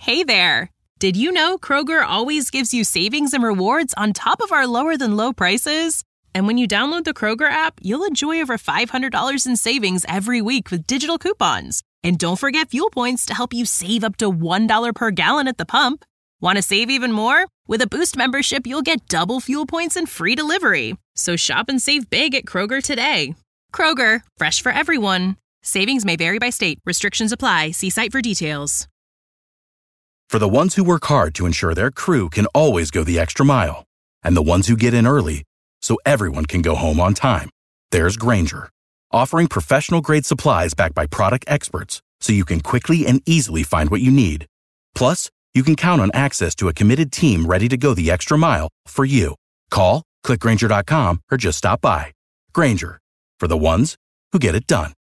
Hey there! Did you know Kroger always gives you savings and rewards on top of our lower-than-low prices? And when you download the Kroger app, you'll enjoy over $500 in savings every week with digital coupons. And don't forget fuel points to help you save up to $1 per gallon at the pump. Want to save even more? With a Boost membership, you'll get double fuel points and free delivery. So shop and save big at Kroger today. Kroger, fresh for everyone. Savings may vary by state. Restrictions apply. See site for details. For the ones who work hard to ensure their crew can always go the extra mile, and the ones who get in early so everyone can go home on time, there's Grainger, offering professional-grade supplies backed by product experts so you can quickly and easily find what you need. Plus, you can count on access to a committed team ready to go the extra mile for you. Call, click Grainger.com, or just stop by. Grainger, for the ones who get it done.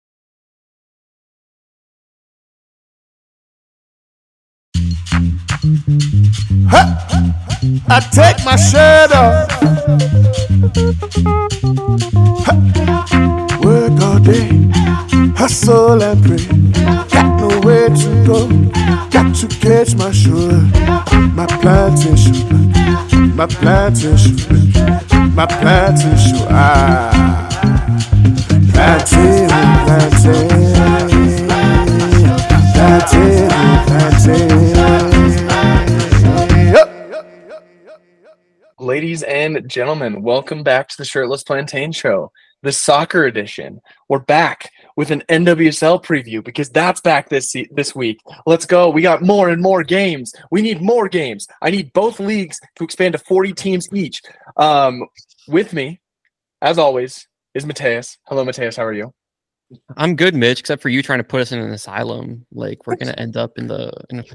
I take my shirt off, work all day, hustle and pray. Got nowhere to go, got to catch my sugar. My plantation, my plantation, my plantation. Plantain, plantain, plantain, plantain. Ladies and gentlemen, welcome back to the Shirtless Plantain Show, the soccer edition. We're back with an NWSL preview because that's back this week. Let's go. We got more and more games. We need more games. I need both leagues to expand to 40 teams each. With me, as always, is Mateus. Hello, Mateus. How are you? I'm good, Mitch, except for you trying to put us in an asylum. Like, we're gonna end up in a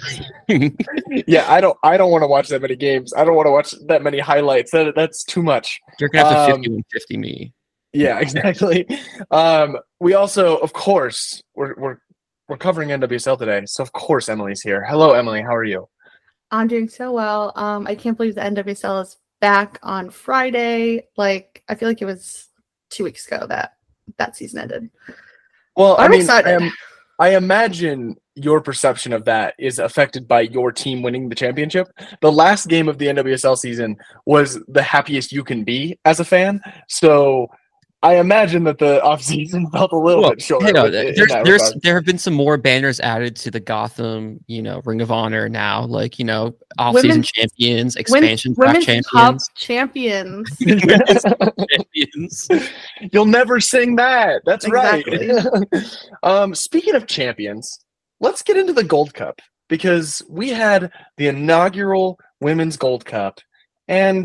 Yeah, I don't want to watch that many games. I don't want to watch that many highlights. That's too much. You're gonna have to 50 me. Yeah, exactly. We also, of course, we're covering NWSL today, so of course Emily's here. Hello, Emily. How are you? I'm doing so well. I can't believe the NWSL is back on Friday. Like, I feel like it was 2 weeks ago that season ended. Well, I'm excited. I imagine your perception of that is affected by your team winning the championship. The last game of the NWSL season was the happiest you can be as a fan. So I imagine that the offseason felt a little bit short. There have been some more banners added to the Gotham, Ring of Honor now, like, off-season champions, expansion draft champions. Champions. You'll never sing that. That's exactly. Right. Speaking of champions, let's get into the Gold Cup because we had the inaugural Women's Gold Cup, and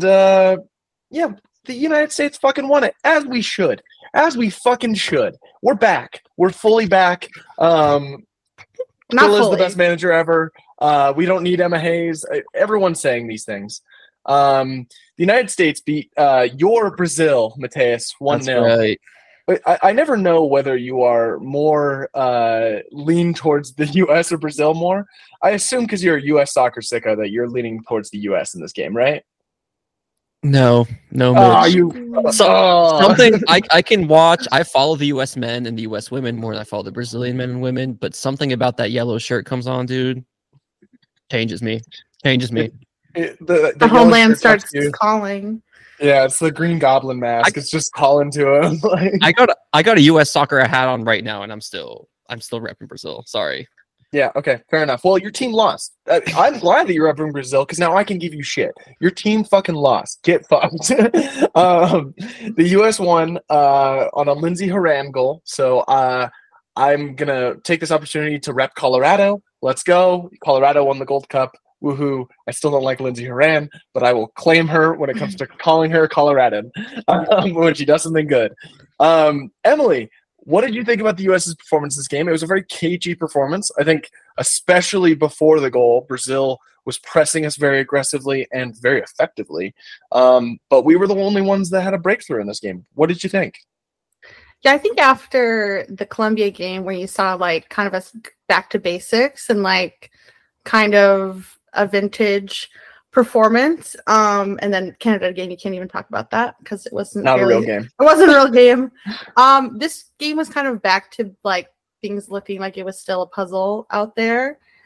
the United States fucking won it, as we should. As we fucking should. We're back. We're fully back. Still is the best manager ever. We don't need Emma Hayes. Everyone's saying these things. The United States beat your Brazil, Mateus, 1-0. Right. I never know whether you are more lean towards the U.S. or Brazil more. I assume because you're a U.S. soccer sicko that you're leaning towards the U.S. in this game, right? No. Something I can watch. I follow the U.S. men and the U.S. women more than I follow the Brazilian men and women. But something about that yellow shirt comes on, dude. Changes me. The homeland starts calling. Yeah, it's the Green Goblin mask. It's just calling to him. I got a U.S. soccer hat on right now, and I'm still repping Brazil. Sorry. Yeah, okay, fair enough. Well, your team lost. I'm glad that you're repping Brazil because now I can give you shit. Your team fucking lost. Get fucked. The U.S. won on a Lindsey Horan goal, so I'm going to take this opportunity to rep Colorado. Let's go. Colorado won the Gold Cup. Woohoo. I still don't like Lindsey Horan, but I will claim her when it comes to calling her Coloradan when she does something good. Emily, what did you think about the U.S.'s performance in this game? It was a very cagey performance. I think especially before the goal, Brazil was pressing us very aggressively and very effectively. But we were the only ones that had a breakthrough in this game. What did you think? Yeah, I think after the Colombia game where you saw like kind of a back to basics and like kind of a vintage performance. And then Canada game, you can't even talk about that because it wasn't not a real game. It wasn't a real game. This game was kind of back to like things looking like it was still a puzzle out there.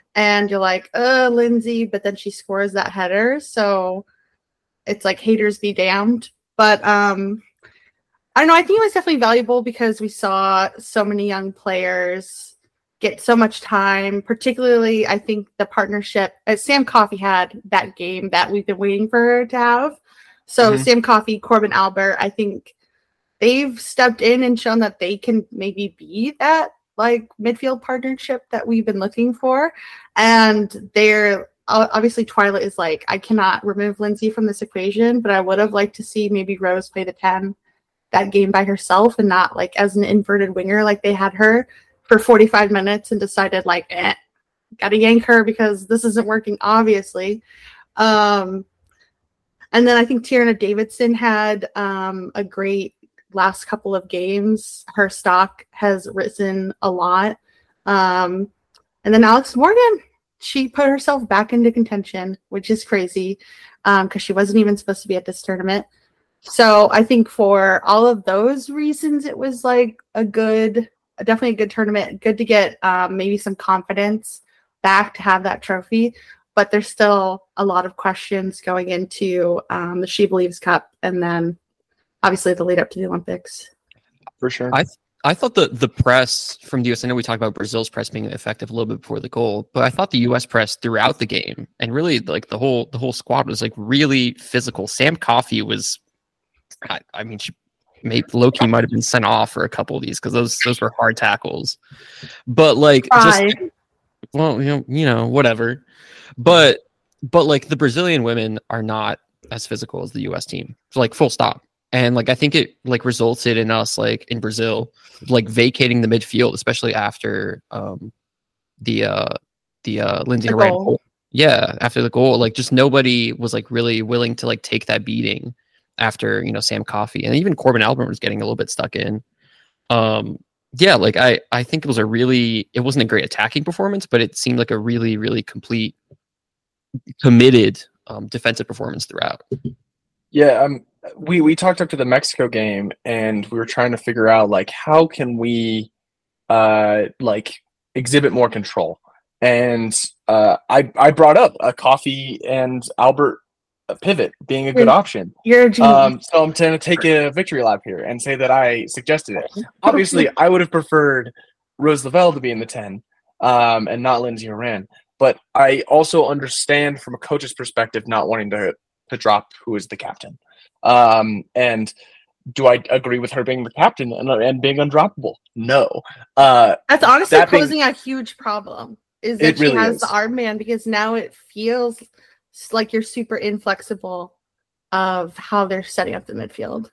and you're like, Lindsay, but then she scores that header, so it's like haters be damned. But I don't know, I think it was definitely valuable because we saw so many young players get so much time, particularly I think the partnership Sam Coffey had that game that we've been waiting for her to have. So Sam Coffey, Corbin Albert, I think they've stepped in and shown that they can maybe be that like midfield partnership that we've been looking for. And they're obviously Twyla is like, I cannot remove Lindsay from this equation, but I would have liked to see maybe Rose play the 10 that game by herself and not like as an inverted winger like they had her for 45 minutes and decided like, gotta yank her because this isn't working, obviously. And then I think Tierna Davidson had a great last couple of games. Her stock has risen a lot. And then Alex Morgan, she put herself back into contention, which is crazy because she wasn't even supposed to be at this tournament. So I think for all of those reasons, it was like definitely a good tournament. Good to get maybe some confidence back to have that trophy. But there's still a lot of questions going into the She Believes Cup and then obviously the lead up to the Olympics. For sure. I thought the press from the US, I know we talked about Brazil's press being effective a little bit before the goal, but I thought the US press throughout the game and really like the whole squad was like really physical. Sam Coffey was, I mean, low-key might have been sent off for a couple of these because those were hard tackles. But like well, you know, whatever. But like the Brazilian women are not as physical as the US team. So, like full stop. And like I think it like resulted in us like in Brazil like vacating the midfield, especially after the Lindsay Horan goal. Yeah, after the goal, like just nobody was like really willing to like take that beating after, you know, Sam Coffey and even Corbin Albert was getting a little bit stuck in. Yeah, like I think it wasn't a great attacking performance, but it seemed like a really, really complete, committed defensive performance throughout. Yeah, we talked after the Mexico game and we were trying to figure out like how can we like exhibit more control. And I brought up a Coffey and Albert pivot being a good option. You're a genius. So I'm going to take a victory lap here and say that I suggested it. Obviously, I would have preferred Rose Lavelle to be in the 10 and not Lindsay Horan. But I also understand from a coach's perspective not wanting to drop who is the captain. And do I agree with her being the captain and being undroppable? No. That's honestly posing a huge problem. Is that really she has is. the armband because now it feels like you're super inflexible of how they're setting up the midfield.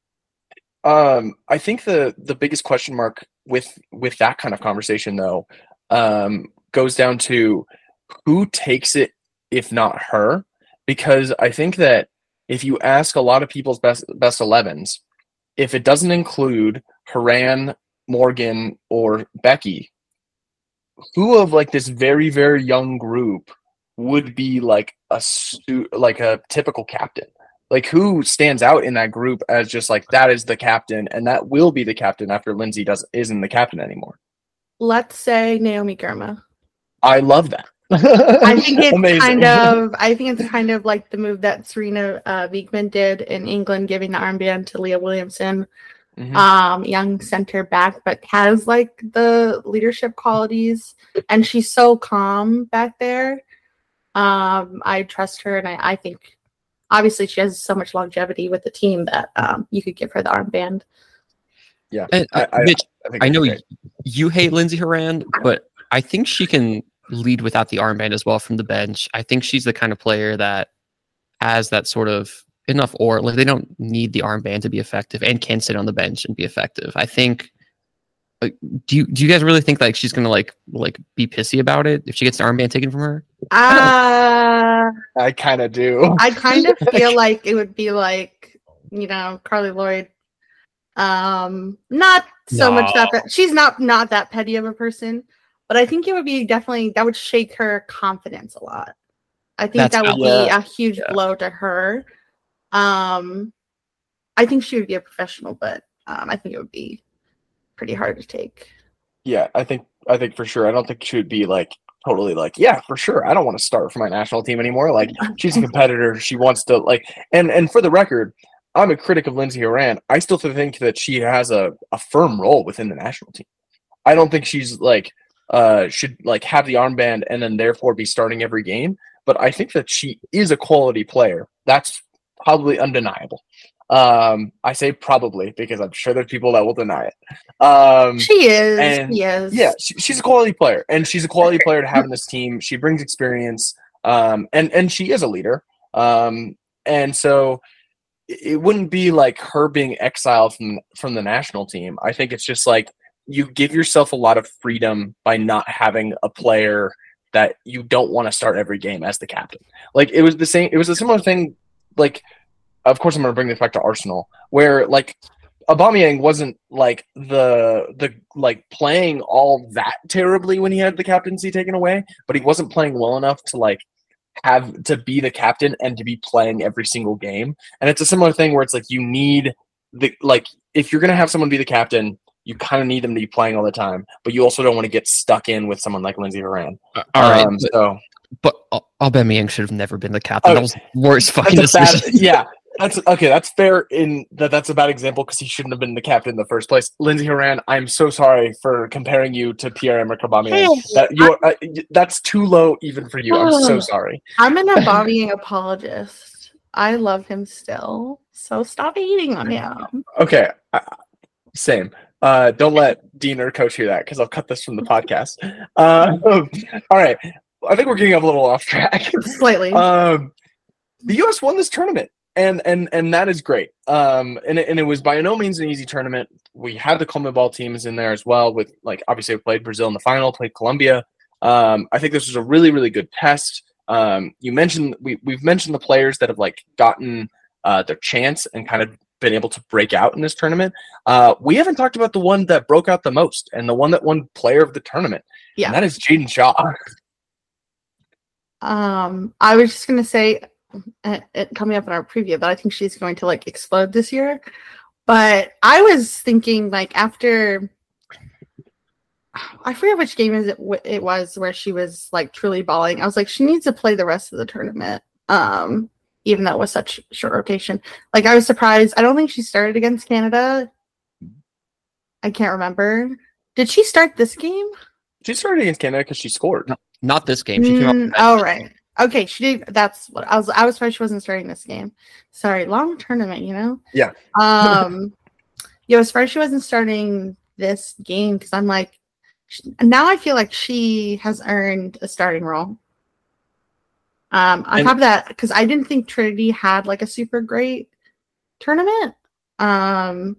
I think the biggest question mark with that kind of conversation though goes down to who takes it if not her, because I think that if you ask a lot of people's best 11s, if it doesn't include Horan, Morgan, or Becky, who of like this very, very young group would be like a typical captain? Like who stands out in that group as just like that is the captain and that will be the captain after Lindsay isn't the captain anymore? Let's say Naomi Girma. I love that. I think it's Amazing. kind of like the move that Serena Wiegman did in England, giving the armband to Leah Williamson, young center back, but has like the leadership qualities, and she's so calm back there. I trust her, and I think obviously she has so much longevity with the team that you could give her the armband. Yeah, and, Mitch, I know you hate Lindsay Horan, but I think she can lead without the armband as well from the bench. I think she's the kind of player that has that sort of enough aura. Like they don't need the armband to be effective and can sit on the bench and be effective. I think. Do you guys really think like she's gonna like be pissy about it if she gets the armband taken from her? I kind of do. I kind of feel like it would be like, you know, Carly Lloyd. Not so much that she's not that petty of a person. But I think it would be definitely that would shake her confidence a lot. I think that would be a huge blow to her. I think she would be a professional, but I think it would be pretty hard to take. Yeah, I think for sure. I don't think she would be like totally like, yeah, for sure. I don't want to start for my national team anymore. Like, she's a competitor. She wants to like, and for the record, I'm a critic of Lindsey Horan. I still think that she has a firm role within the national team. I don't think she's like should like have the armband and then therefore be starting every game. But I think that she is a quality player. That's probably undeniable. I say probably because I'm sure there's people that will deny it. She is. Yeah, she's a quality player, and she's a quality player to have in this team. She brings experience, and she is a leader. And so it wouldn't be like her being exiled from the national team. I think it's just like you give yourself a lot of freedom by not having a player that you don't want to start every game as the captain. Like it was a similar thing. Like, of course, I'm going to bring this back to Arsenal, where like Aubameyang wasn't like the like playing all that terribly when he had the captaincy taken away, but he wasn't playing well enough to like have to be the captain and to be playing every single game. And it's a similar thing where it's like you need if you're going to have someone be the captain, you kind of need them to be playing all the time, but you also don't want to get stuck in with someone like Lindsey Horan. All right, but Aubameyang should have never been the captain. That was the worst fucking decision. Yeah. That's okay. That's fair in that's a bad example because he shouldn't have been the captain in the first place. Lindsey Horan, I'm so sorry for comparing you to Pierre-Emerick Aubameyang. That's too low even for you. I'm so sorry. I'm an Aubameyang apologist. I love him still, so stop hating on him. Okay, same. Don't let Dean or Coach hear that because I'll cut this from the podcast. All right, I think we're getting a little off track. Slightly. The U.S. won this tournament. And that is great. And it was by no means an easy tournament. We had the CONMEBOL teams in there as well. With like obviously we played Brazil in the final, played Colombia. I think this was a really really good test. You mentioned we've mentioned the players that have like gotten their chance and kind of been able to break out in this tournament. We haven't talked about the one that broke out the most and the one that won Player of the Tournament. Yeah, and that is Jaedyn Shaw. I was just gonna say. It coming up in our preview, but I think she's going to like explode this year. But I was thinking like after I forget which game it was where she was like truly balling. I was like, she needs to play the rest of the tournament. Even though it was such short rotation. Like I was surprised. I don't think she started against Canada. I can't remember. Did she start this game? She started against Canada because she scored. No, not this game. She came up. Oh right. Okay, she did. That's what I was surprised she wasn't starting this game. Sorry, long tournament, you know. Yeah. Yeah, as far as she wasn't starting this game because I'm like, now I feel like she has earned a starting role. On top of that, because I didn't think Trinity had like a super great tournament. And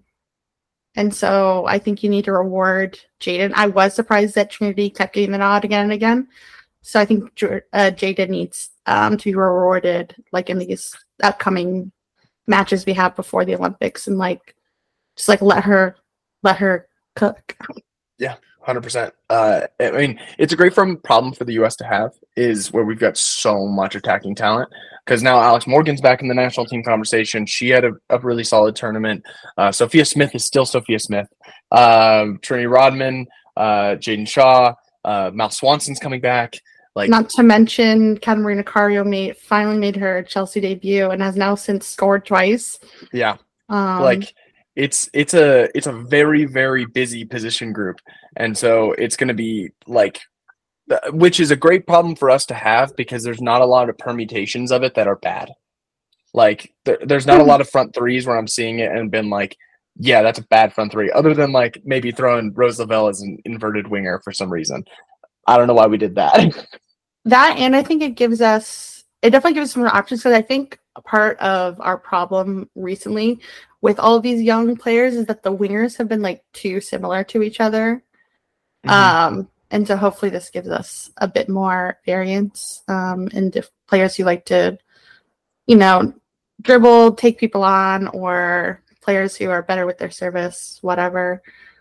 so I think you need to reward Jaedyn. I was surprised that Trinity kept getting the nod again and again. So I think Jaedyn needs to be rewarded like in these upcoming matches we have before the Olympics and like just like let her cook. Yeah, 100%. I mean, it's a great problem for the U.S. to have is where we've got so much attacking talent because now Alex Morgan's back in the national team conversation. She had a really solid tournament. Sophia Smith is still Sophia Smith. Trinity Rodman, Jaedyn Shaw, Mal Swanson's coming back. Like, not to mention Catarina Cario finally made her Chelsea debut and has now since scored twice. Yeah. Like it's a very, very busy position group. And so it's going to be like, which is a great problem for us to have because there's not a lot of permutations of it that are bad. Like there's not a lot of front threes where I'm seeing it and been like, yeah, that's a bad front three. Other than like maybe throwing Rose Lavelle as an inverted winger for some reason. I don't know why we did that. That, and I think it definitely gives us some more options because I think a part of our problem recently with all of these young players is that the wingers have been like too similar to each other. Mm-hmm. And so hopefully this gives us a bit more variance in players who like to, you know, dribble, take people on, or players who are better with their service, whatever.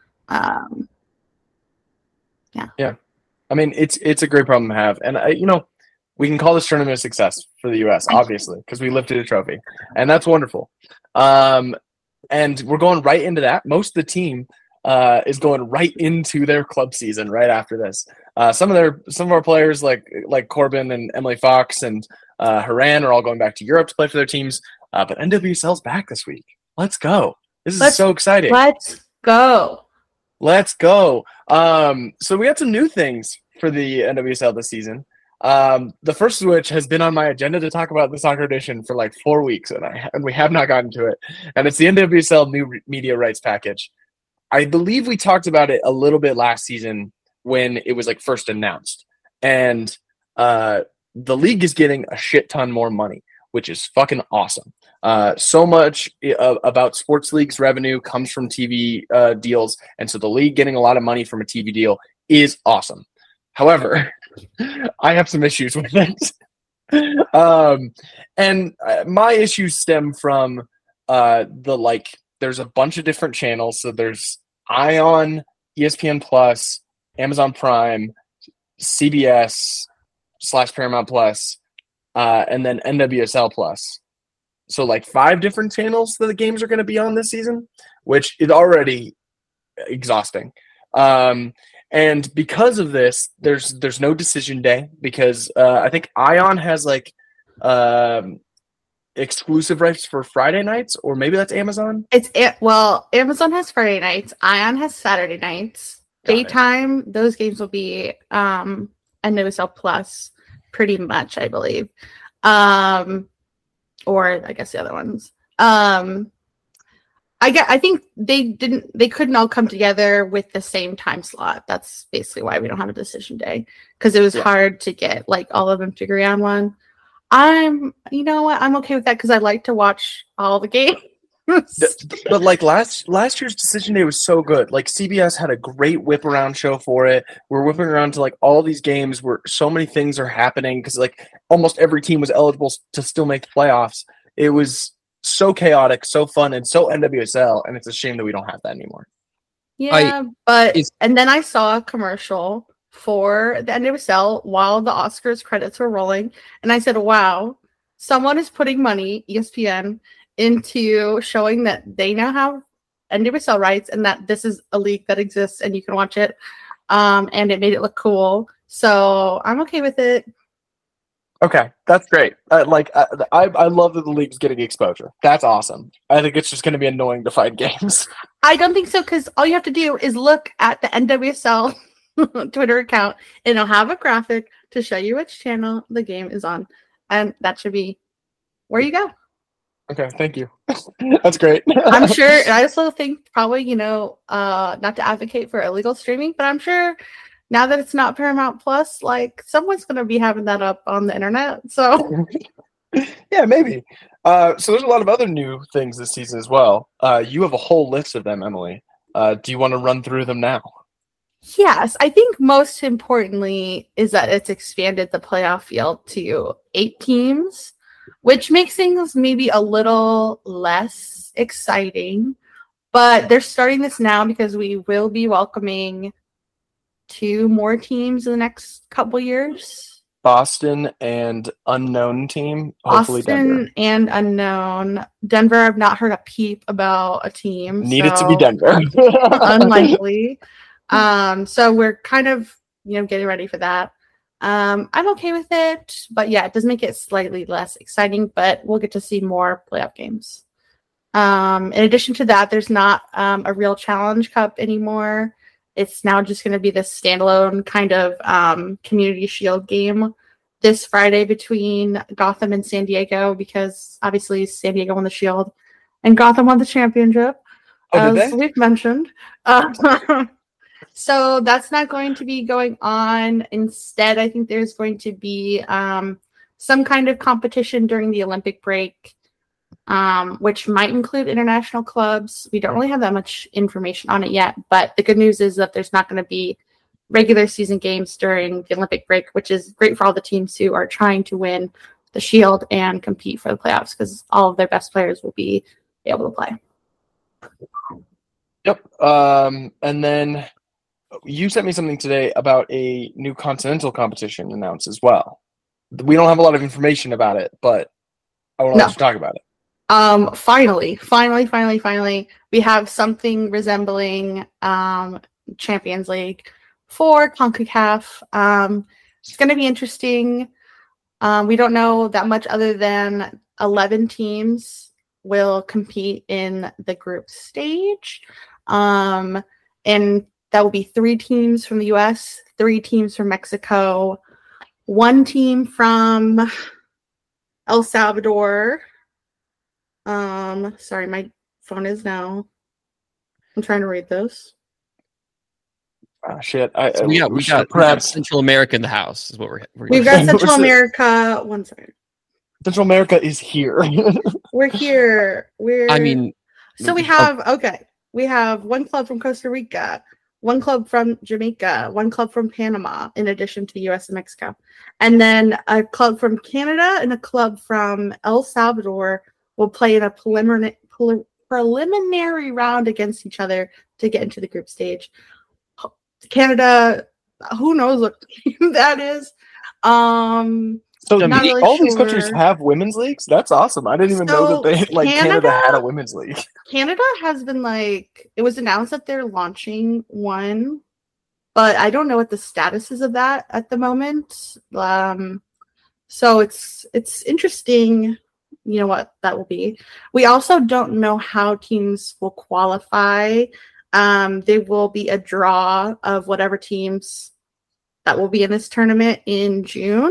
Yeah. I mean, it's a great problem to have. And, we can call this tournament a success for the U.S., obviously, because we lifted a trophy. And that's wonderful. And we're going right into that. Most of the team is going right into their club season right after this. Some of our players like Corbin and Emily Fox and Haran are all going back to Europe to play for their teams. But NWSL's back this week. Let's go. This is so exciting. Let's go. Let's go. So we had some new things for the NWSL this season. The first of which has been on my agenda to talk about the Soccer Edition for like 4 weeks, and we have not gotten to it. And it's the NWSL new media rights package. I believe we talked about it a little bit last season when it was like first announced. And the league is getting a shit ton more money, which is fucking awesome. So much about sports leagues revenue comes from TV deals, and so the league getting a lot of money from a TV deal is awesome. However, I have some issues with it. And my issues stem from there's a bunch of different channels. So there's ION, ESPN Plus, Amazon Prime, CBS / Paramount Plus, and then NWSL Plus. So like 5 different channels that the games are going to be on this season, which is already exhausting. And because of this, there's no decision day because I think ION has like exclusive rights for Friday nights, or maybe that's Amazon. Amazon has Friday nights. ION has Saturday nights. Daytime, those games will be NWSL Plus, pretty much, I believe. Or I guess the other ones. I think they couldn't all come together with the same time slot. That's basically why we don't have a decision day, because it was hard to get like all of them to agree on one. You know what? I'm okay with that because I like to watch all the games. But like last year's decision day was so good. Like CBS had a great whip around show for it. We're whipping around to like all these games where so many things are happening because like almost every team was eligible to still make the playoffs. It was so chaotic, so fun, and so NWSL, and it's a shame that we don't have that anymore. Yeah, and then I saw a commercial for the NWSL while the Oscars credits were rolling, and I said, wow, someone is putting money, ESPN, into showing that they now have NWSL rights and that this is a league that exists and you can watch it, and it made it look cool. So I'm okay with it. Okay, that's great. I love that the league's getting exposure. That's awesome. I think it's just going to be annoying to find games. I don't think so, because all you have to do is look at the NWSL Twitter account, and it'll have a graphic to show you which channel the game is on, and that should be where you go. Okay, thank you. That's great. I'm sure. I also think probably, not to advocate for illegal streaming, but I'm sure now that it's not Paramount Plus, like someone's going to be having that up on the internet. So yeah, maybe. So there's a lot of other new things this season as well. You have a whole list of them, Emily. Do you want to run through them now? Yes, I think most importantly is that it's expanded the playoff field to 8 teams, which makes things maybe a little less exciting. But they're starting this now because we will be welcoming 2 more teams in the next couple years. Boston and unknown team. Hopefully Boston Denver. And unknown. Denver, I've not heard a peep about a team. Need it to be Denver. Unlikely. So we're kind of, getting ready for that. I'm okay with it, but yeah, it does make it slightly less exciting, but we'll get to see more playoff games. In addition to that, there's not a real Challenge Cup anymore. It's now just going to be this standalone kind of Community Shield game this Friday between Gotham and San Diego, because obviously San Diego won the Shield and Gotham won the championship, as we've mentioned. So that's not going to be going on. Instead, I think there's going to be some kind of competition during the Olympic break, which might include international clubs. We don't really have that much information on it yet, but the good news is that there's not going to be regular season games during the Olympic break, which is great for all the teams who are trying to win the Shield and compete for the playoffs, because all of their best players will be able to play. Yep. And then you sent me something today about a new continental competition announced as well. We don't have a lot of information about it, but I want to let you talk about it. Finally, we have something resembling Champions League for CONCACAF. It's going to be interesting. We don't know that much other than 11 teams will compete in the group stage. And that will be 3 teams from the US, 3 teams from Mexico, 1 team from El Salvador. Sorry, my phone is now. I'm trying to read this. Shit. We got Central America in the house, is what we've got Central America. One second. Central America is here. We're here. So we have we have 1 club from Costa Rica, 1 club from Jamaica, 1 club from Panama, in addition to the US and Mexico. And then a club from Canada and a club from El Salvador will play in a preliminary round against each other to get into the group stage. Canada, who knows what that is. So really all these countries have women's leagues? That's awesome. I didn't even know that Canada had a women's league. Canada has been it was announced that they're launching one, but I don't know what the status is of that at the moment. So it's interesting, what that will be. We also don't know how teams will qualify. There will be a draw of whatever teams that will be in this tournament in June.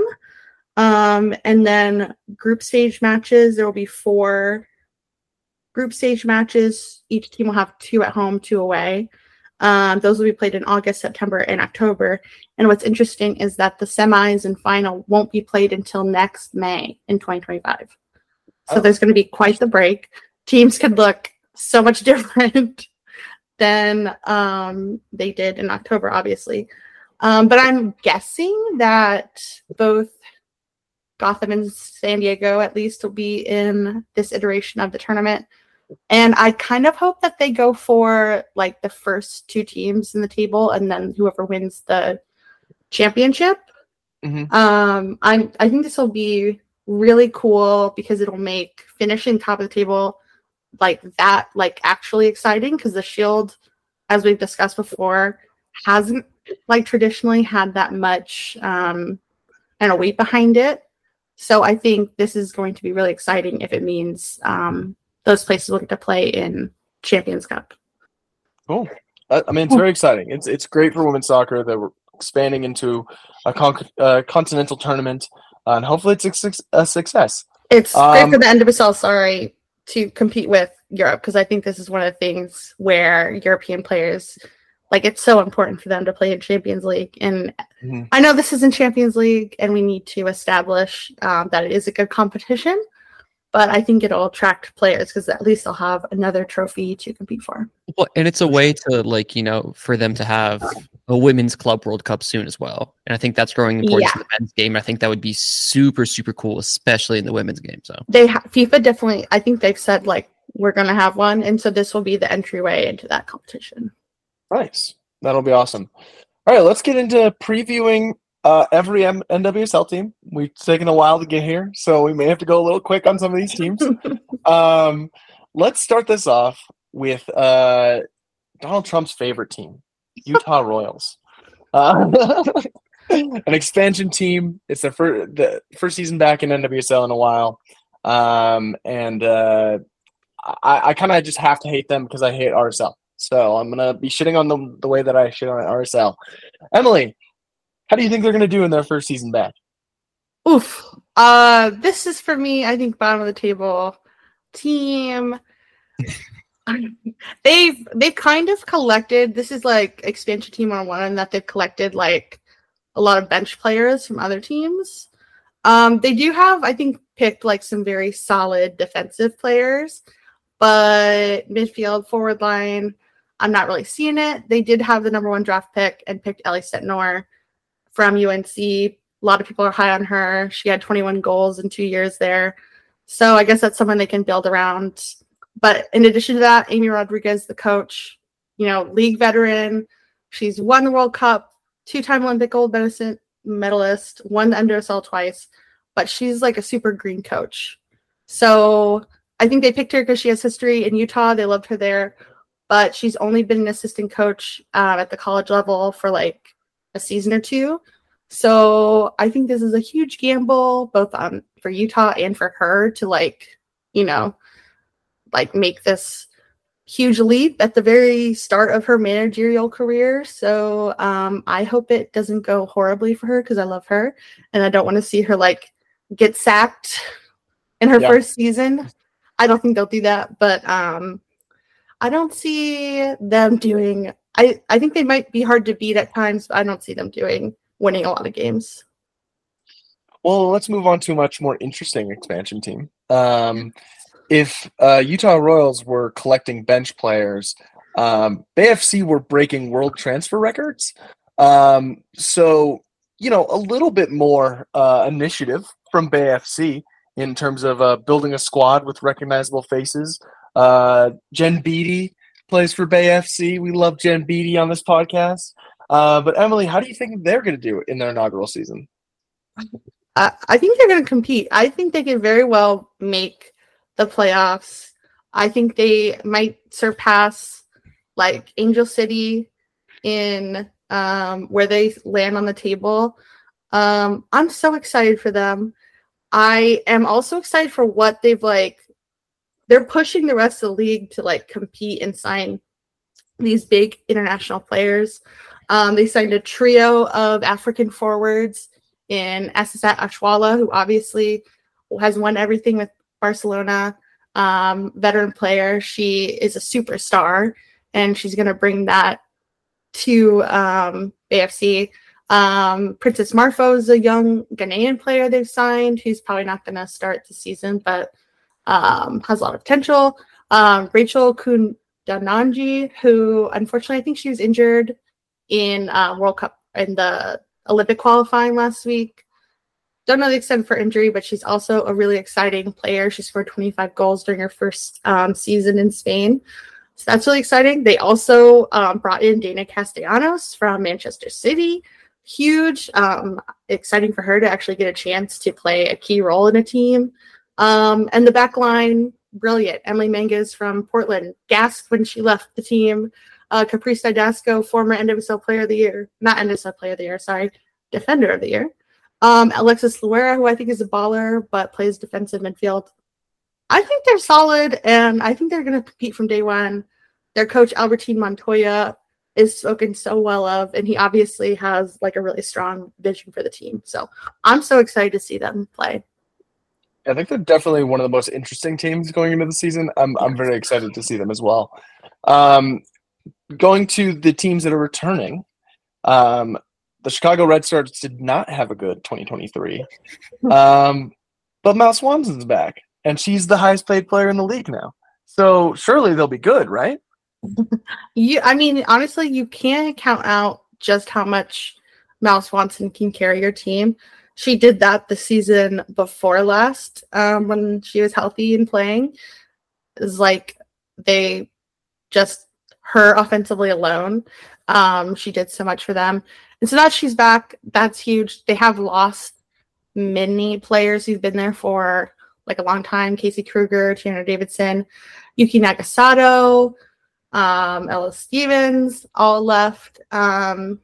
And then group stage matches, there will be 4 group stage matches. Each team will have 2 at home, 2 away. Those will be played in August, September, and October. And what's interesting is that the semis and final won't be played until next May in 2025. So there's going to be quite the break. Teams could look so much different than they did in October, obviously. But I'm guessing that both Gotham and San Diego at least will be in this iteration of the tournament. And I kind of hope that they go for the first 2 teams in the table and then whoever wins the championship. Mm-hmm. I think this will be really cool because it'll make finishing top of the table actually exciting, because the Shield, as we've discussed before, hasn't traditionally had that much and a weight behind it. So I think this is going to be really exciting if it means those places will get to play in Champions Cup. Cool. It's very exciting. It's great for women's soccer that we're expanding into a continental tournament, and hopefully it's a success. It's great for the NWSL, to compete with Europe, because I think this is one of the things where European players, it's so important for them to play in Champions League. And I know this isn't Champions League, and we need to establish that it is a good competition, but I think it'll attract players because at least they'll have another trophy to compete for. Well, and it's a way to, for them to have a women's club World Cup soon as well. And I think that's growing importance in the men's game. I think that would be super, super cool, especially in the women's game. So FIFA definitely, I think they've said we're going to have one. And so this will be the entryway into that competition. Nice. That'll be awesome. All right, let's get into previewing every NWSL team. We've taken a while to get here, so we may have to go a little quick on some of these teams. Let's start this off with Donald Trump's favorite team, Utah Royals. An expansion team. It's the first season back in NWSL in a while. I kind of just have to hate them because I hate RSL. So I'm going to be shitting on them the way that I shit on RSL. Emily, how do you think they're going to do in their first season back? Oof. This is, for me, I think, bottom of the table team. They've kind of collected, this is expansion team 101, that they've collected a lot of bench players from other teams. They do have, I think, picked some very solid defensive players, but midfield, forward line, I'm not really seeing it. They did have the number 1 draft pick and picked Ellie Setnor from UNC. A lot of people are high on her. She had 21 goals in 2 years there. So I guess that's someone they can build around. But in addition to that, Amy Rodriguez, the coach, league veteran. She's won the World Cup, 2-time Olympic gold medalist, won the NWSL twice. But she's a super green coach. So I think they picked her because she has history in Utah. They loved her there, but she's only been an assistant coach at the college level for like a season or two. So I think this is a huge gamble, both for Utah and for her to like, make this huge leap at the very start of her managerial career. So I hope it doesn't go horribly for her because I love her and I don't want to see her like get sacked in her first season. I don't think they'll do that, but I don't see them doing. I think they might be hard to beat at times, but I don't see them winning a lot of games. Well, let's move on to a much more interesting expansion team. If Utah Royals were collecting bench players, BAFC were breaking world transfer records. So, a little bit more initiative from BAFC in terms of building a squad with recognizable faces. Jen Beatty plays for BAFC. We love Jen Beatty on this podcast. But Emily, how do you think they're going to do in their inaugural season? I think they're going to compete. I think they can very well make the playoffs. I think they might surpass like Angel City in where they land on the table. I'm so excited for them. I am also excited for what they're pushing the rest of the league to like compete and sign these big international players. They signed a trio of African forwards in Asisat Ashwala, who obviously has won everything with Barcelona, veteran player. She is a superstar, and she's going to bring that to AFC. Princess Marfo is a young Ghanaian player they've signed, who's probably not going to start the season, but has a lot of potential. Rachel Kundananji, who unfortunately I think she was injured in World Cup in the Olympic qualifying last week. Don't know the extent for injury, but she's also a really exciting player. She scored 25 goals during her first season in Spain. So that's really exciting. They also brought in Dana Castellanos from Manchester City. Huge. Exciting for her to actually get a chance to play a key role in a team. And the back line, brilliant. Emily Menges from Portland gasped when she left the team. Caprice Didasco, former NWSL Player of the Year. Not NWSL Player of the Year, sorry. Defender of the Year. Alexis Luera, who I think is a baller, but plays defensive midfield. I think they're solid, and I think they're going to compete from day one. Their coach, Albertine Montoya, is spoken so well of, and he obviously has like a really strong vision for the team. So I'm so excited to see them play. I think they're definitely one of the most interesting teams going into the season. I'm very excited to see them as well. Going to the teams that are returning, the Chicago Red Stars did not have a good 2023. But Mal Swanson's back, and she's the highest paid player in the league now. So surely they'll be good, right? Honestly, you can't count out just how much Mal Swanson can carry your team. She did that the season before last when she was healthy and playing. It's like her offensively alone. She did so much for them. And so now she's back. That's huge. They have lost many players who've been there for like a long time. Casey Kruger, Tiana Davidson, Yuki Nagasato, Ella Stevens, all left. But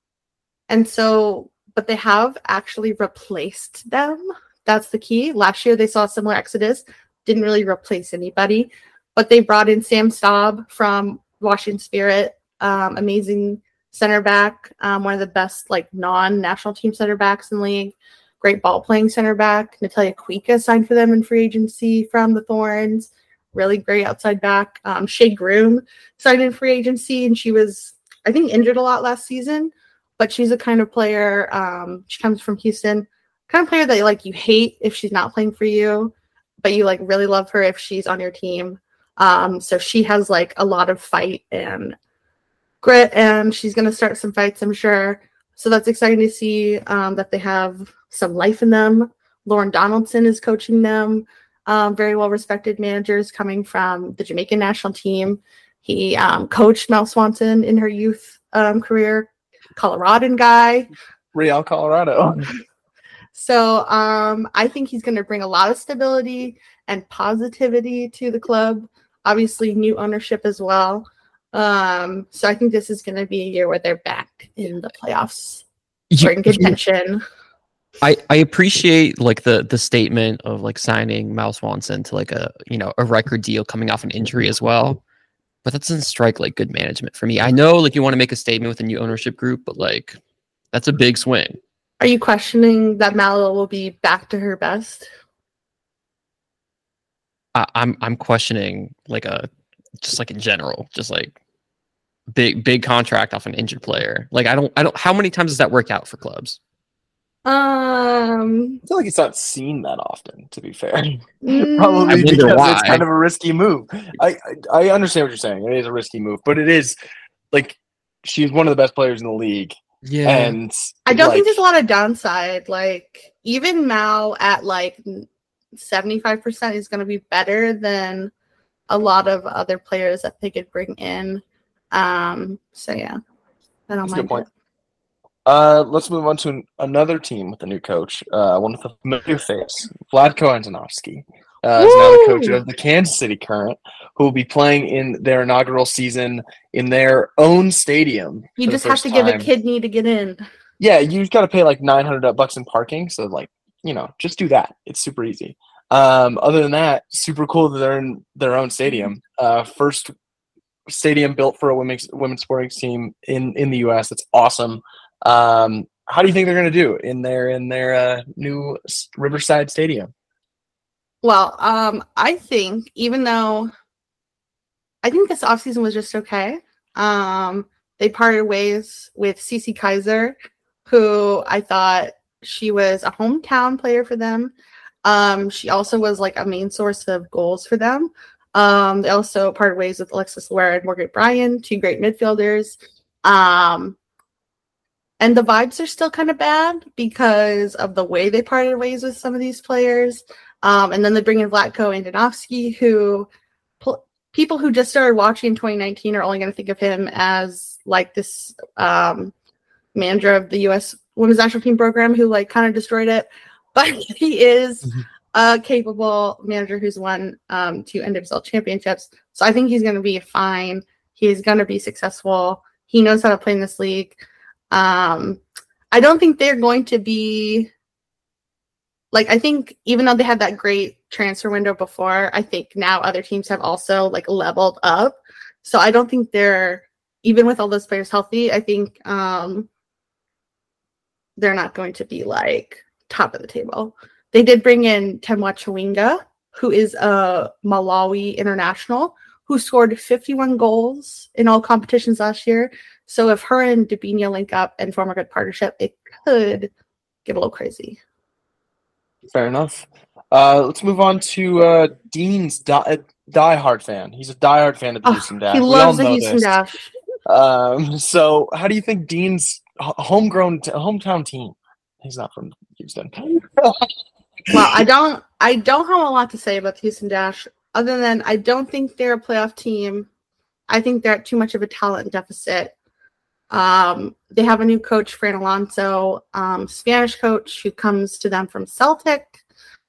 they have actually replaced them. That's the key. Last year they saw a similar exodus, didn't really replace anybody, but they brought in Sam Staub from Washington Spirit, amazing center back, one of the best like non-national team center backs in the league, great ball playing center back. Natalia Kuika signed for them in free agency from the Thorns, really great outside back. Shay Groom signed in free agency, and she was, I think, injured a lot last season, but she's a kind of player. She comes from Houston, kind of player that like you hate if she's not playing for you, but you like really love her if she's on your team. So she has like a lot of fight and grit, and she's going to start some fights, I'm sure. So that's exciting to see that they have some life in them. Lauren Donaldson is coaching them. Very well-respected managers coming from the Jamaican national team. He coached Mel Swanson in her youth career. Coloradan guy. Real Colorado. So I think he's going to bring a lot of stability and positivity to the club. Obviously, new ownership as well. So I think this is going to be a year where they're back in the playoffs or in contention. I appreciate like the statement of like signing Mal Swanson to like a record deal coming off an injury as well, but that doesn't strike like good management for me. I know like you want to make a statement with a new ownership group, but like that's a big swing. Are you questioning that Mal will be back to her best? I'm questioning like just like in general, just like big contract off an injured player. Like I don't. How many times does that work out for clubs? I feel like it's not seen that often, to be fair. Mm, Probably because why. it's kind of a risky move. I understand what you're saying. It is a risky move, but it is like she's one of the best players in the league. Yeah. And I don't think there's a lot of downside. Like even Mal at like 75% is going to be better than a lot of other players that they could bring in. So yeah, I don't That's a mind good point. it. Let's move on to another team with a new coach. One with a familiar face, Vlatko Antonovsky, is now the coach of the Kansas City Current, who will be playing in their inaugural season in their own stadium. You just have to give a kidney to get in. Yeah, you've got to pay like $900 in parking. So like, just do that. It's super easy. Other than that, super cool that they're in their own stadium. First stadium built for a women's sporting team in the U.S. That's awesome. How do you think they're going to do in their new Riverside Stadium? Well, I think even though I think this offseason was just okay, they parted ways with Cece Kaiser, who I thought she was a hometown player for them. She also was like a main source of goals for them. They also parted ways with Alexis Loera and Morgan Bryan, two great midfielders. And the vibes are still kind of bad because of the way they parted ways with some of these players. And then they bring in Vlatko Antonovsky, who people who just started watching in 2019 are only going to think of him as like this manager of the U.S. Women's National Team program who like kind of destroyed it. But he is a capable manager who's won 2 NWSL championships. So I think he's going to be fine. He's going to be successful. He knows how to play in this league. I don't think they're going to be like, I think even though they had that great transfer window before, I think now other teams have also like leveled up. So I don't think they're, even with all those players healthy, I think they're not going to be like top of the table. They did bring in Temwa Chawinga, who is a Malawi international who scored 51 goals in all competitions last year. So if her and Debinha link up and form a good partnership, it could get a little crazy. Fair enough. Let's move on to Dean's diehard fan. He's a diehard fan of the Houston Dash. He loves the Houston Dash. So how do you think Dean's hometown team? He's not from Houston. Well, I don't have a lot to say about the Houston Dash, other than I don't think they're a playoff team. I think they're at too much of a talent deficit. They have a new coach, Fran Alonso, Spanish coach who comes to them from Celtic.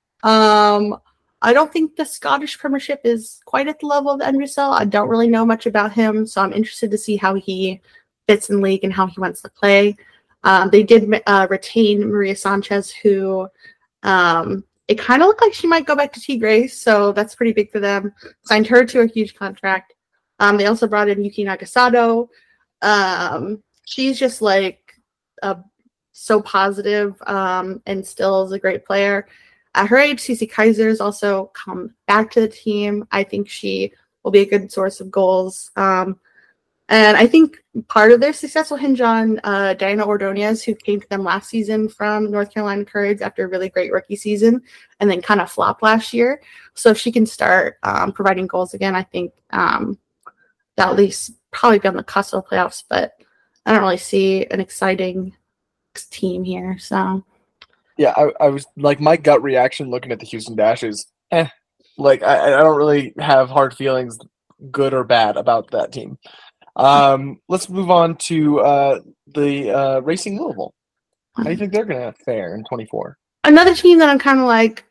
I don't think the Scottish Premiership is quite at the level of the NWSL. I don't really know much about him, so I'm interested to see how he fits in league and how he wants to play. They did retain Maria Sanchez, who it kind of looked like she might go back to Tigres, so that's pretty big for them. Signed her to a huge contract. They also brought in Yuki Nagasato. She's just like so positive and still is a great player. At her age, Cece Kaiser has also come back to the team. I think she will be a good source of goals. And I think part of their success will hinge on Diana Ordonez, who came to them last season from North Carolina Courage after a really great rookie season and then kind of flopped last year. So if she can start providing goals again, I think that'll at least probably be on the cusp of playoffs, but I don't really see an exciting team here. So yeah, I was like, my gut reaction looking at the Houston Dash is like I don't really have hard feelings, good or bad, about that team. Let's move on to the Racing Louisville. How do you think they're going to fare in 24? Another team that I'm kind of like,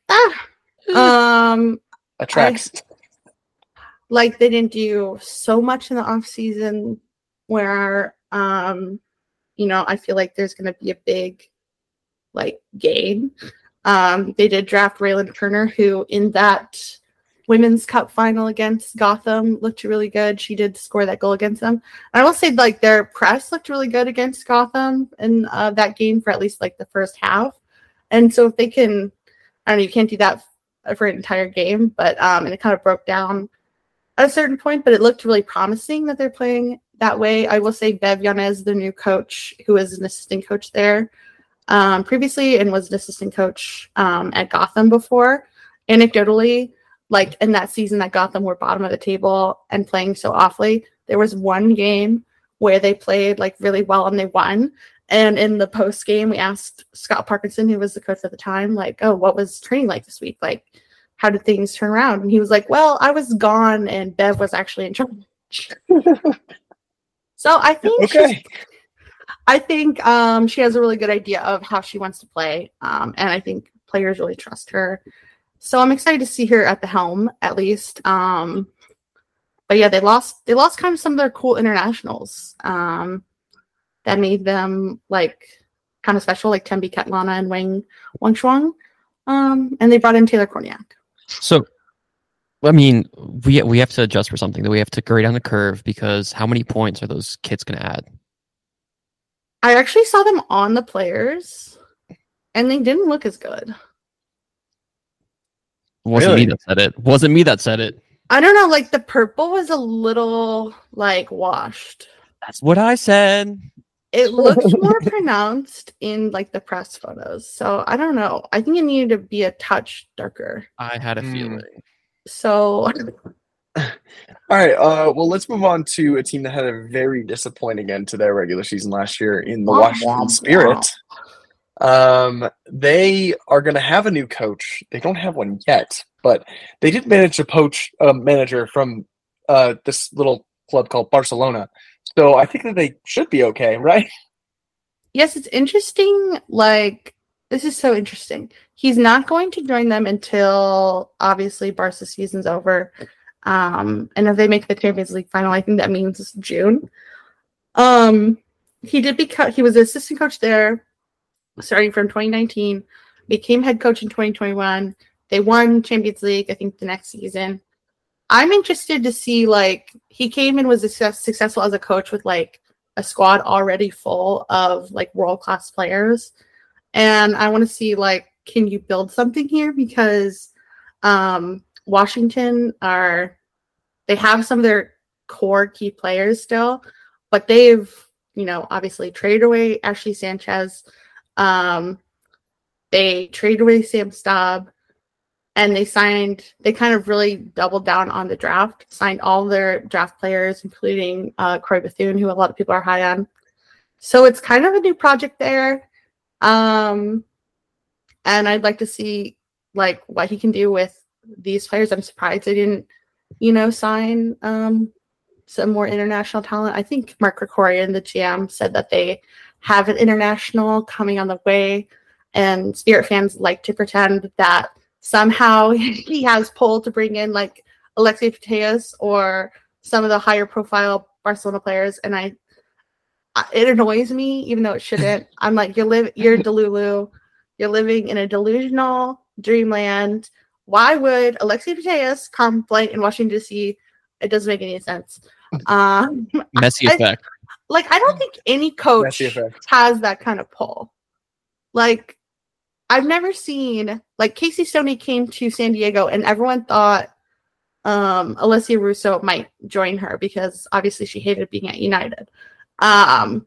Attracts. Like they didn't do so much in the off season where, I feel like there's going to be a big like gain. They did draft Raylan Turner, who in that Women's Cup final against Gotham looked really good. She did score that goal against them. And I will say, like, their press looked really good against Gotham in that game for at least like the first half. And so if they can, I don't know, you can't do that for an entire game, but and it kind of broke down at a certain point, but it looked really promising that they're playing that way. I will say Bev Yanez, the new coach, who was an assistant coach there previously and was an assistant coach at Gotham before. Anecdotally, like in that season that Gotham were bottom of the table and playing so awfully, there was one game where they played like really well and they won. And in the post game, we asked Scott Parkinson, who was the coach at the time, like, oh, what was training like this week? Like, how did things turn around? And he was like, well, I was gone and Bev was actually in charge. So I think she has a really good idea of how she wants to play. And I think players really trust her. So I'm excited to see her at the helm, at least. But yeah, they lost kind of some of their cool internationals that made them like kind of special, like Tembi Ketlana and Wang Shuang. And they brought in Taylor Korniak. So, I mean, we have to adjust for something. That we have to grade down the curve because how many points are those kids going to add? I actually saw them on the players, and they didn't look as good. Wasn't me that said it. I don't know, like the purple was a little like washed. That's what I said. It looked more pronounced in like the press photos. So I don't know. I think it needed to be a touch darker. I had a feeling. So all right, well, let's move on to a team that had a very disappointing end to their regular season last year in the Washington Spirit. They are going to have a new coach. They don't have one yet, but they did manage to poach a manager from this little club called Barcelona. So I think that they should be okay, right? Yes, it's interesting. Like, this is so interesting. He's not going to join them until, obviously, Barca season's over. And if they make the Champions League final, I think that means June. He was the assistant coach there starting from 2019, became head coach in 2021. They won Champions League, I think, the next season. I'm interested to see, like, he came and was successful as a coach with, like, a squad already full of, like, world-class players. And I want to see, like, can you build something here? Because Washington they have some of their core key players still, but they've, obviously traded away Ashley Sanchez. They traded away Sam Staub, and they kind of really doubled down on the draft, signed all their draft players, including Croy Bethune, who a lot of people are high on. So it's kind of a new project there. And I'd like to see like what he can do with these players. I'm surprised they didn't, sign some more international talent. I think Mark Krikorian, the GM, said that they have an international coming on the way, and Spirit fans like to pretend that somehow he has pull to bring in like Alexei Putellas or some of the higher profile Barcelona players. And it annoys me, even though it shouldn't. I'm like, you're Delulu. You're living in a delusional dreamland. Why would Alexei Putellas come play in Washington, D.C.? It doesn't make any sense. Messy effect. I don't think any coach has that kind of pull. Like, I've never seen, like, Casey Stoney came to San Diego and everyone thought Alessia Russo might join her because obviously she hated being at United. And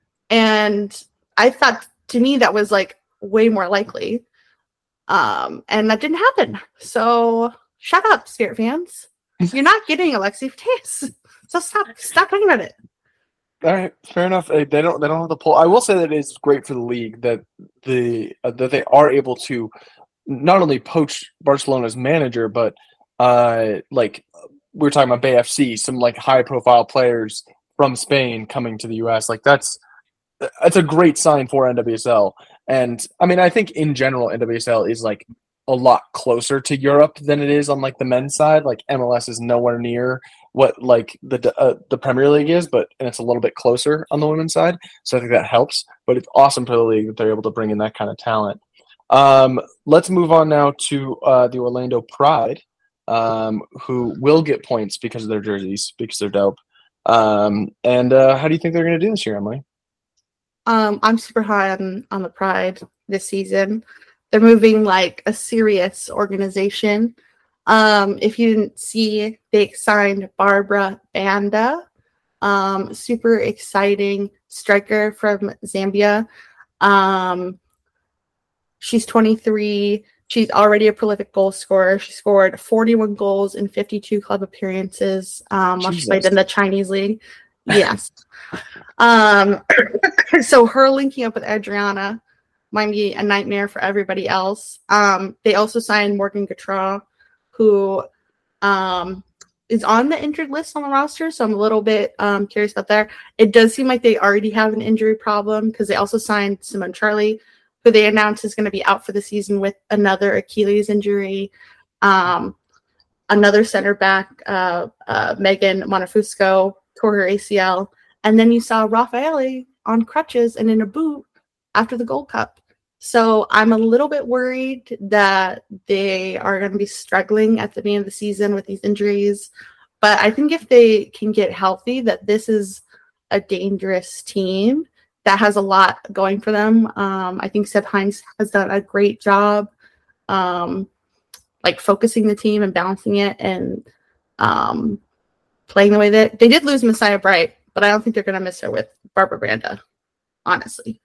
I thought, to me, that was like way more likely. And that didn't happen. So shut up, Spirit fans. You're not getting Alexei Putellas. So stop talking about it. All right, fair enough. They don't have the pull. I will say that it's great for the league that that they are able to not only poach Barcelona's manager, but like we were talking about Bay FC, some like high profile players from Spain coming to the US. Like that's a great sign for NWSL. And I mean, I think in general, NWSL is like a lot closer to Europe than it is on like the men's side. Like MLS is nowhere near what like the Premier League is, and it's a little bit closer on the women's side. So I think that helps. But it's awesome for the league that they're able to bring in that kind of talent. Let's move on now to the Orlando Pride, who will get points because of their jerseys, because they're dope. How do you think they're going to do this year, Emily? I'm super high on the Pride this season. They're moving like a serious organization. If you didn't see, they signed Barbara Banda, super exciting striker from Zambia. She's 23. She's already a prolific goal scorer. She scored 41 goals in 52 club appearances while she played in the Chinese league. Yes. So her linking up with Adriana might be a nightmare for everybody else. They also signed Morgan Gautrat, who is on the injured list on the roster, so I'm a little bit curious about that. It does seem like they already have an injury problem because they also signed Simone Charlie, who they announced is going to be out for the season with another Achilles injury. Another center back, Megan Monefusco, tore her ACL. And then you saw Raffaele on crutches and in a boot after the Gold Cup. So I'm a little bit worried that they are going to be struggling at the beginning of the season with these injuries. But I think if they can get healthy, that this is a dangerous team that has a lot going for them. I think Seth Hines has done a great job like focusing the team and balancing it and playing the way that they did lose Messiah Bright, but I don't think they're going to miss her with Barbara Banda, honestly.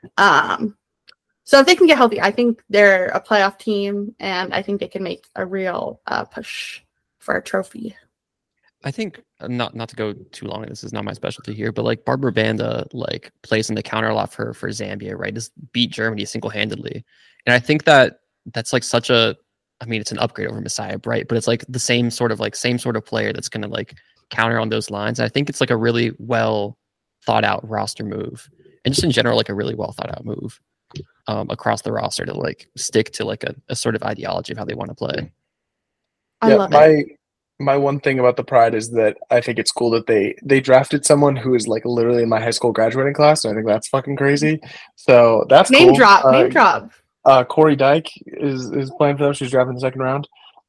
So if they can get healthy, I think they're a playoff team, and I think they can make a real push for a trophy. I think not to go too long. This is not my specialty here, but like Barbara Banda like plays in the counter a lot for Zambia, right? Just beat Germany single-handedly, and I think that's like such a. I mean, it's an upgrade over Messiah Bright, but it's like the same sort of player that's going to like counter on those lines. And I think it's like a really well thought out roster move, and just in general, like a really well thought out move across the roster to like stick to like a sort of ideology of how they want to play. I love it. My one thing about the Pride is that I think it's cool that they drafted someone who is like literally in my high school graduating class. And I think that's fucking crazy. So that's name cool. Name drop. Corey Dyke is playing for them. She's drafted in the second round.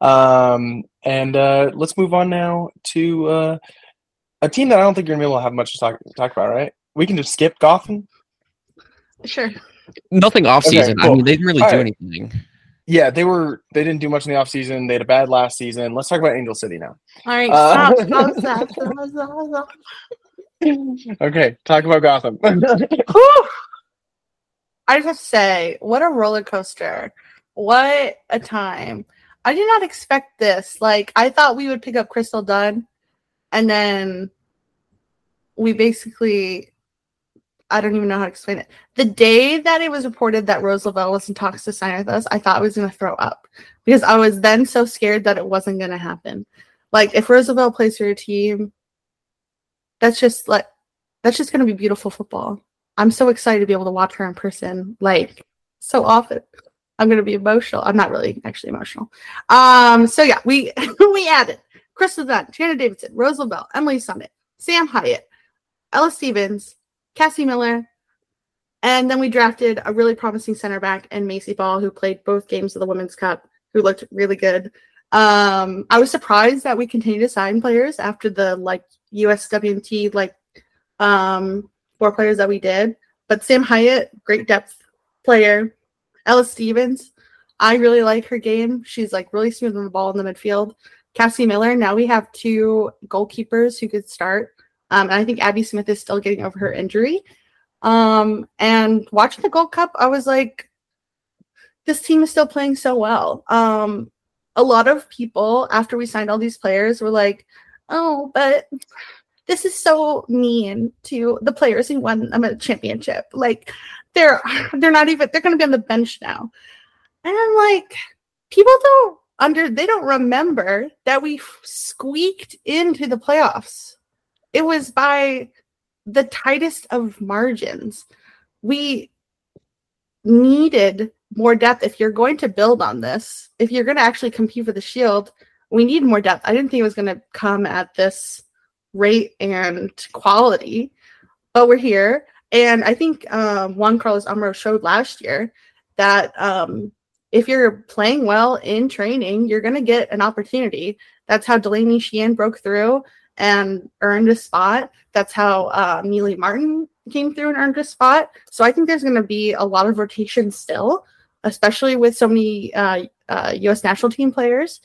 Let's move on now to a team that I don't think you're gonna be able to have much to talk about, right? We can just skip Gotham. Sure. Nothing off season. Okay, cool. I mean, they didn't really do anything. Yeah, they didn't do much in the off season. They had a bad last season. Let's talk about Angel City now. All right, stop. Okay, talk about Gotham. I just have to say, what a roller coaster. What a time. I did not expect this. Like, I thought we would pick up Crystal Dunn, and then we basically, I don't even know how to explain it. The day that it was reported that Rose Lavelle was in talks to sign with us, I thought I was going to throw up because I was then so scared that it wasn't going to happen. Like, if Rose Lavelle plays for your team, that's just going to be beautiful football. I'm so excited to be able to watch her in person, like, so often. I'm going to be emotional. I'm not really actually emotional. So yeah, we added Crystal Dunn, Shannon Davidson, Rose Lavelle, Emily Summit, Sam Hyatt, Ella Stevens, Cassie Miller, and then we drafted a really promising center back and Macy Ball, who played both games of the Women's Cup, who looked really good. I was surprised that we continue to sign players after the USWNT 4 players that we did. But Sam Hyatt, great depth player. Ella Stevens, I really like her game. She's really smooth on the ball in the midfield. Cassie Miller, now we have 2 goalkeepers who could start. And I think Abby Smith is still getting over her injury. And watching the Gold Cup, I was like, this team is still playing so well. A lot of people, after we signed all these players, were like, oh, but this is so mean to the players who won a championship. They're not even, they're going to be on the bench now. And I'm like, people they don't remember that we squeaked into the playoffs. It was by the tightest of margins. We needed more depth if you're going to build on this. If you're going to actually compete for the Shield, we need more depth. I didn't think it was going to come at this rate and quality, but we're here. And I think Juan Carlos Amaro showed last year that if you're playing well in training, you're going to get an opportunity. That's how Delaney Sheehan broke through and earned a spot. That's how Neely Martin came through and earned a spot. So I think there's going to be a lot of rotation still, especially with so many U.S. national team players.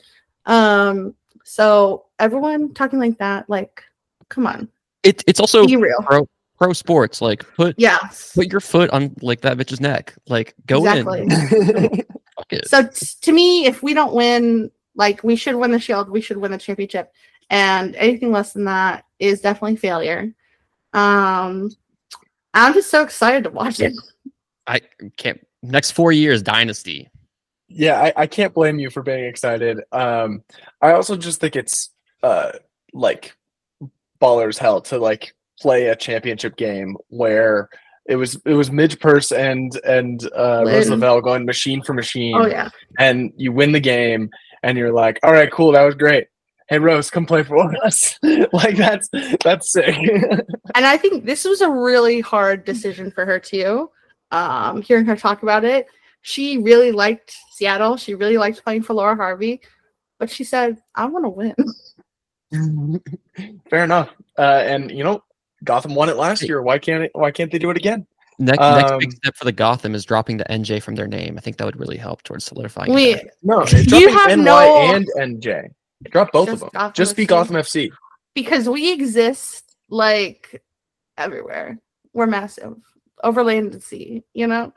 So everyone talking like that, like, come on. It's also be real. Pro sports. Like, put your foot on like that bitch's neck. Like, go in. Fuck it. So to me, if we don't win, like, we should win the Shield, we should win the championship, and anything less than that is definitely failure. I'm just so excited to watch it. I can't. Next 4 years, dynasty. Yeah, I can't blame you for being excited. I also just think it's like baller's hell to like play a championship game where it was Midge Purse and Rose Lavelle going machine for machine. Oh yeah, and you win the game, and you're like, all right, cool, that was great. Hey Rose, come play for us. Like that's sick. And I think this was a really hard decision for her too. Hearing her talk about it, she really liked Seattle. She really liked playing for Laura Harvey, but she said, "I want to win." Fair enough. And you know, Gotham won it last year. Why can't they do it again? Next big step for the Gotham is dropping the NJ from their name. I think that would really help towards solidifying. No, dropping NY and NJ. Drop both of them. Gotham just be FC. Gotham FC. Because we exist like everywhere. We're massive. Over land and sea, you know?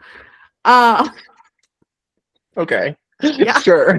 Okay. Yeah. Sure.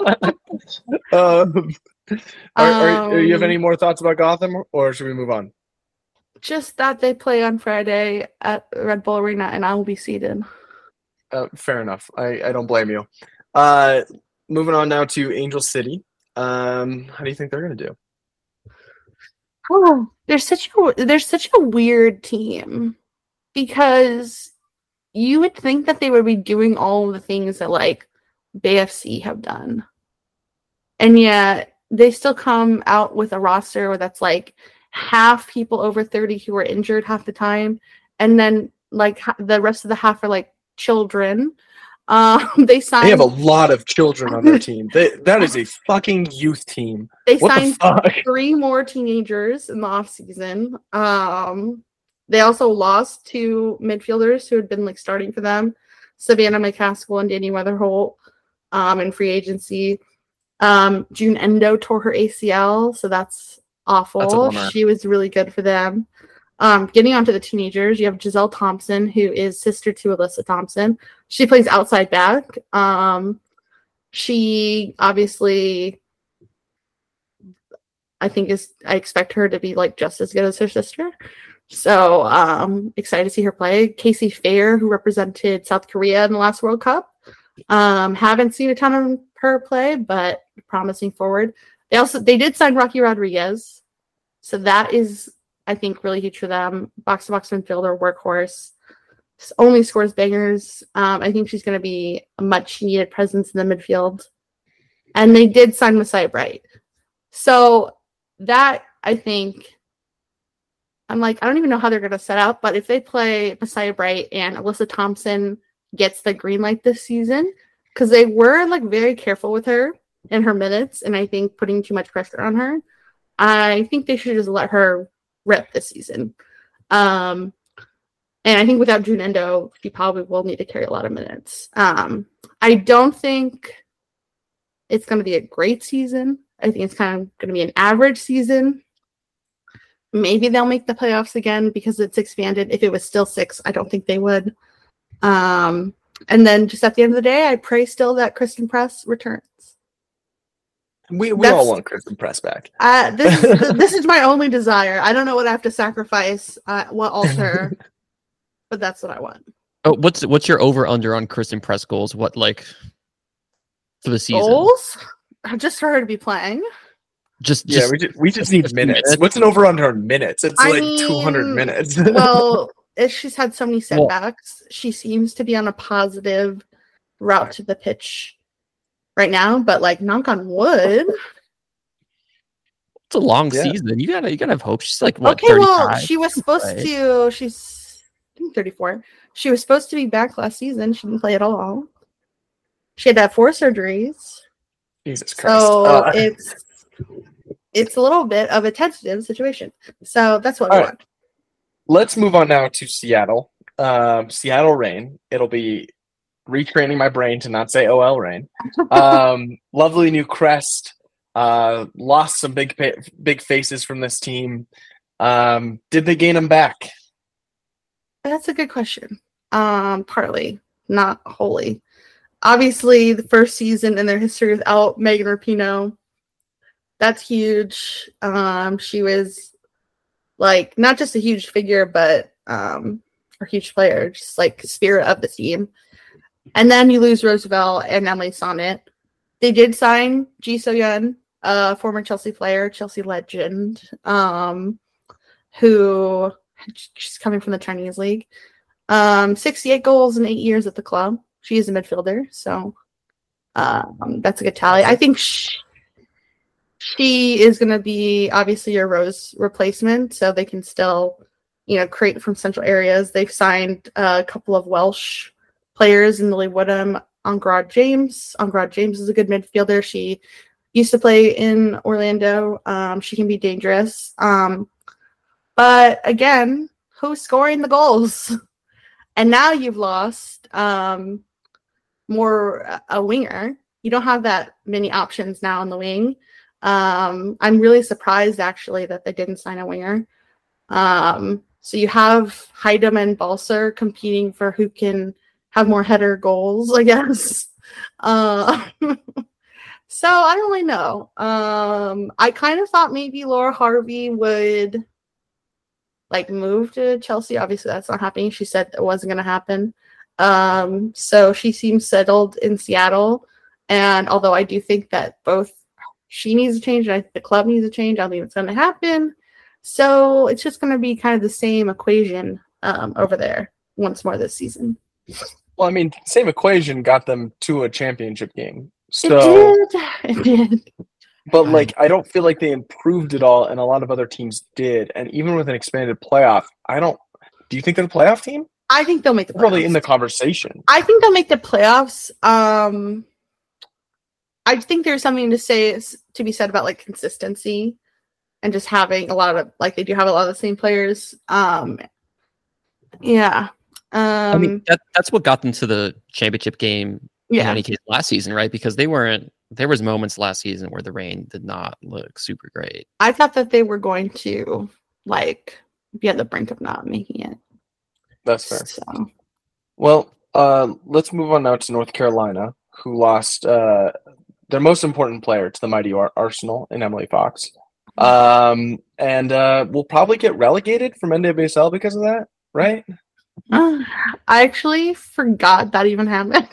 Do you have any more thoughts about Gotham, or should we move on? Just that they play on Friday at Red Bull Arena, and I will be seated. Fair enough. I don't blame you. Moving on now to Angel City. How do you think they're going to do? Oh, they're such a weird team, because you would think that they would be doing all of the things that like BFC have done, and yet they still come out with a roster that's like half people over 30 who are injured half the time, and then like the rest of the half are like children. They have a lot of children on their team. That is a fucking youth team. They signed 3 more teenagers in the offseason. They also lost 2 midfielders who had been like starting for them, Savannah McCaskill and Danny Weatherholt, in free agency. June Endo tore her ACL, so that's awful. She was really good for them. Getting onto the teenagers, you have Giselle Thompson, who is sister to Alyssa Thompson. She plays outside back. She obviously, I expect her to be like just as good as her sister. So excited to see her play. Casey Fair, who represented South Korea in the last World Cup. Haven't seen a ton of her play, but promising forward. They did sign Rocky Rodriguez, so that is, I think, really huge for them. Box-to-box midfielder, workhorse, only scores bangers. I think she's going to be a much-needed presence in the midfield. And they did sign Messiah Bright. So that, I think, I'm like, I don't even know how they're going to set up, but if they play Messiah Bright and Alyssa Thompson gets the green light this season, because they were like very careful with her and her minutes, and I think putting too much pressure on her, I think they should just let her rip this season. And I think without June Endo, she probably will need to carry a lot of minutes. I don't think it's going to be a great season. I think it's kind of going to be an average season. Maybe they'll make the playoffs again because it's expanded. If it was still 6, I don't think they would. And then just at the end of the day, I pray still that Kristen Press returns. We all want Kristen Press back. This is my only desire. I don't know what I have to sacrifice, what altar, but that's what I want. Oh, what's your over under on Kristen Press goals? What, like, for the season? Goals? Just for her to be playing. We just need minutes. What's an over under on minutes? It's 200 minutes. Well, she's had so many setbacks. She seems to be on a positive route to the pitch right now, but like knock on wood. It's a long season. You gotta have hope. She's like what? Okay, 35? well, she was supposed to. She's I think 34. She was supposed to be back last season. She didn't play at all. She had to have 4 surgeries. Jesus Christ! So it's a little bit of a tentative situation. So that's what we want. Let's move on now to Seattle. Seattle Reign. It'll be retraining my brain to not say OL Reign. Lovely new crest. Lost some big faces from this team. Did they gain them back? That's a good question. Partly, not wholly. Obviously, the first season in their history without Megan Rapinoe, that's huge. She was like not just a huge figure, but a huge player, just like spirit of the team. And then you lose Roosevelt and Emily Sonnet. They did sign Ji So-yeon, a former Chelsea player, Chelsea legend, who she's coming from the Chinese league. 68 goals in 8 years at the club. She is a midfielder, so that's a good tally. I think she is going to be obviously your Rose replacement, so they can still, create from central areas. They've signed a couple of Welsh players in Lily Woodham. Angrad James. Angrad James is a good midfielder. She used to play in Orlando. She can be dangerous. But again, who's scoring the goals? And now you've lost more a winger. You don't have that many options now on the wing. I'm really surprised actually that they didn't sign a winger. So you have Heidem and Balser competing for who can have more header goals, I guess. So I don't really know. I kind of thought maybe Laura Harvey would move to Chelsea. Obviously that's not happening. She said it wasn't going to happen. So she seems settled in Seattle. And although I do think that both she needs a change and I think the club needs a change, I don't think it's going to happen. So it's just going to be kind of the same equation over there once more this season. Well, I mean, same equation got them to a championship game. So it did. But I don't feel like they improved at all, and a lot of other teams did. And even with an expanded playoff, do you think they're the playoff team? I think they'll make the playoffs. Probably in the conversation. I think they'll make the playoffs. I think there's something to be said about consistency and just having a lot of they do have a lot of the same players. Yeah. I mean, that's what got them to the championship game in any case last season, right? Because they weren't. There was moments last season where the Reign did not look super great. I thought that they were going to be at the brink of not making it. That's fair. So. Well, let's move on now to North Carolina, who lost their most important player to the mighty Arsenal in Emily Fox. And we'll probably get relegated from NWSL because of that, right? I actually forgot that even happened.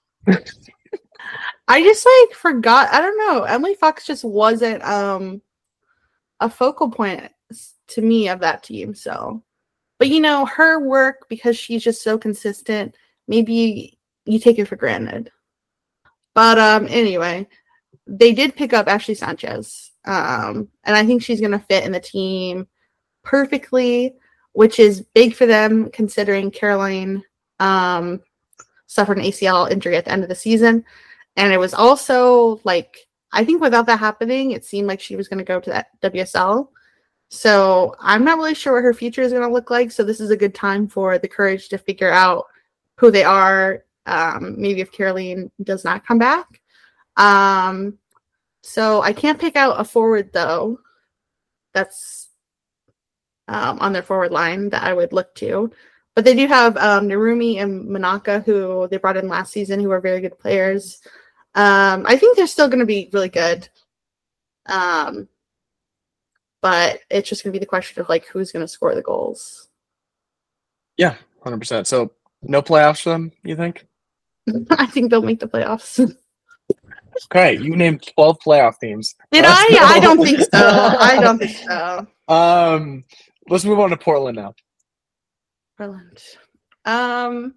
I just forgot. I don't know. Emily Fox just wasn't a focal point to me of that team. So, but her work, because she's just so consistent, maybe you take it for granted. But anyway, they did pick up Ashley Sanchez, and I think she's going to fit in the team perfectly, which is big for them considering Caroline suffered an ACL injury at the end of the season. And it was also I think without that happening, it seemed like she was going to go to that WSL. So I'm not really sure what her future is going to look like. So this is a good time for the Courage to figure out who they are. Maybe if Caroline does not come back. So I can't pick out a forward though. That's on their forward line that I would look to. But they do have Narumi and Manaka, who they brought in last season, who are very good players. I think they're still going to be really good. But it's just going to be the question of who's going to score the goals. Yeah, 100%. So no playoffs for them, you think? I think they'll make the playoffs. Okay, you named 12 playoff teams. Did I? I don't think so. I don't think so. Let's move on to Portland now. Portland. I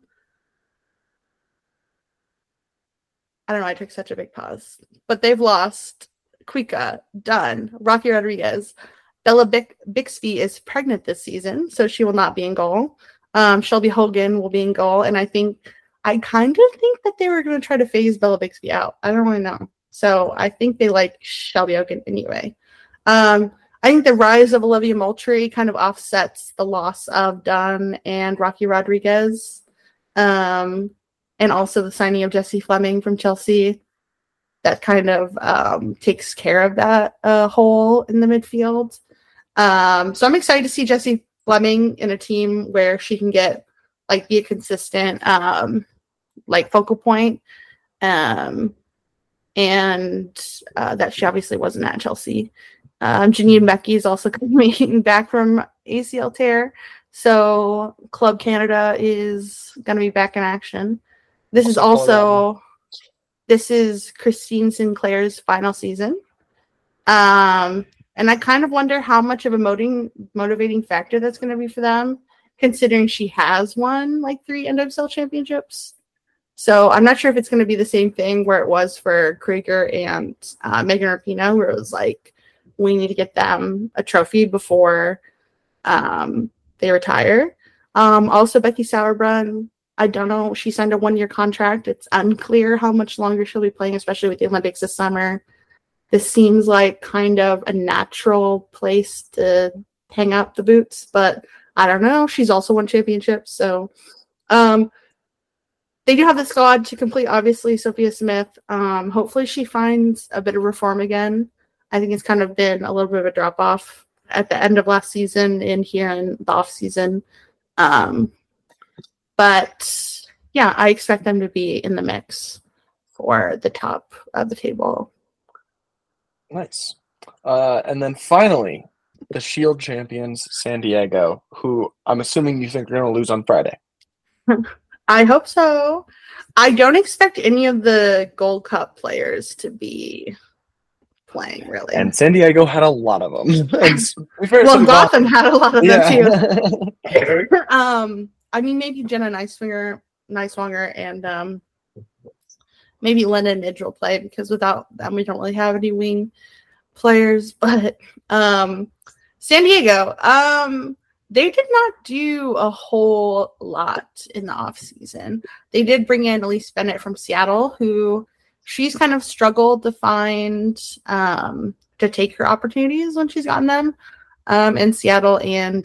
don't know. I took such a big pause, but they've lost Kuika, Dunn, Rocky Rodriguez. Bella Bixby is pregnant this season, so she will not be in goal. Shelby Hogan will be in goal, and I kind of think that they were going to try to phase Bella Bixby out. I don't really know. So I think they like Shelby Hogan anyway. I think the rise of Olivia Moultrie kind of offsets the loss of Dunn and Rocky Rodriguez. And also the signing of Jessie Fleming from Chelsea. That kind of takes care of that hole in the midfield. So I'm excited to see Jessie Fleming in a team where she can get be a consistent focal point. And that she obviously wasn't at Chelsea. Janine Becky is also coming back from ACL tear. So Club Canada is going to be back in action. This is Christine Sinclair's final season. And I kind of wonder how much of a motivating factor that's going to be for them, considering she has won 3 NWSL championships. So I'm not sure if it's going to be the same thing where it was for Krieger and Megan Rapinoe, where it was we need to get them a trophy before they retire. Also, Becky Sauerbrunn, I don't know. She signed a 1-year contract. It's unclear how much longer she'll be playing, especially with the Olympics this summer. This seems like kind of a natural place to hang up the boots, but I don't know. She's also won championships. So they do have the squad to complete, obviously, Sophia Smith. Hopefully she finds a bit of reform again. I think it's kind of been a little bit of a drop-off at the end of last season and here in the off-season. But, yeah, I expect them to be in the mix for the top of the table. Nice. And then finally, the Shield champions, San Diego, who I'm assuming you think are going to lose on Friday. I hope so. I don't expect any of the Gold Cup players to be playing, really. And San Diego had a lot of them. Well, Gotham had a lot of them, too. Maybe Jenna Neiswanger and maybe Lena Nidge will play, because without them, we don't really have any wing players. But San Diego, they did not do a whole lot in the offseason. They did bring in Elise Bennett from Seattle, who she's kind of struggled to find to take her opportunities when she's gotten them in Seattle. And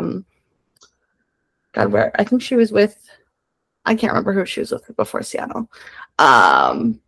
I think she was with, I can't remember who she was with before Seattle. But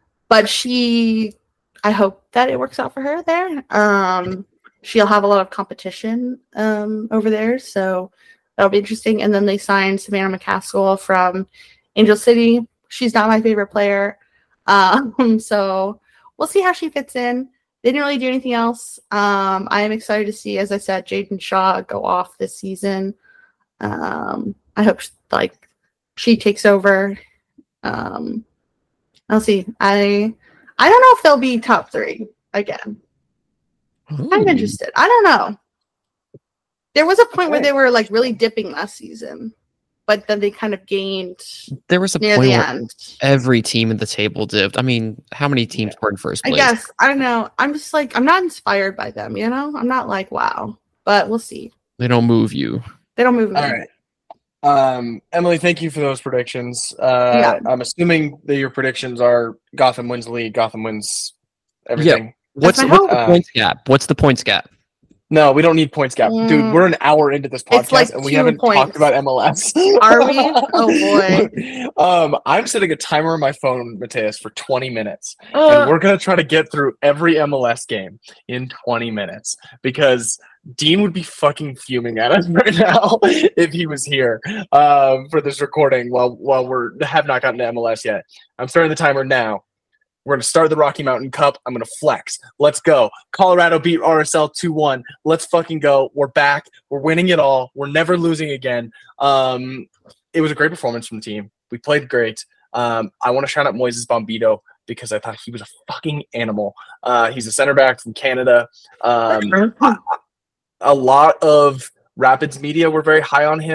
I hope that it works out for her there. She'll have a lot of competition over there, so that'll be interesting. And then they signed Savannah McCaskill from Angel City. She's not my favorite player, so we'll see how she fits in. They didn't really do anything else. I am excited to see, as I said, Jaden Shaw go off this season. I hope she takes over. I'll see. I don't know if they'll be top 3 again. I'm interested. I don't know. There was a point where they were really dipping last season, but then they kind of gained. There was a point where every team in the table dipped. I mean, how many teams were in first place? I guess. I don't know. I'm just I'm not inspired by them, I'm not wow. But we'll see. They don't move you. They don't move me. All right. Emily, thank you for those predictions. I'm assuming that your predictions are Gotham wins the league, Gotham wins everything. Yeah. What's the points gap? What's the points gap? No, we don't need points gap. Dude, we're an hour into this podcast and we haven't talked about MLS. Are we? Oh, boy. I'm setting a timer on my phone, Mateus, for 20 minutes. And we're going to try to get through every MLS game in 20 minutes because Dean would be fucking fuming at us right now if he was here for this recording while we have not gotten to MLS yet. I'm starting the timer now. We're going to start the Rocky Mountain Cup. I'm going to flex. Let's go. Colorado beat RSL 2-1. Let's fucking go. We're back. We're winning it all. We're never losing again. It was a great performance from the team. We played great. I want to shout out Moises Bombito because I thought he was a fucking animal. He's a center back from Canada. A lot of Rapids media were very high on him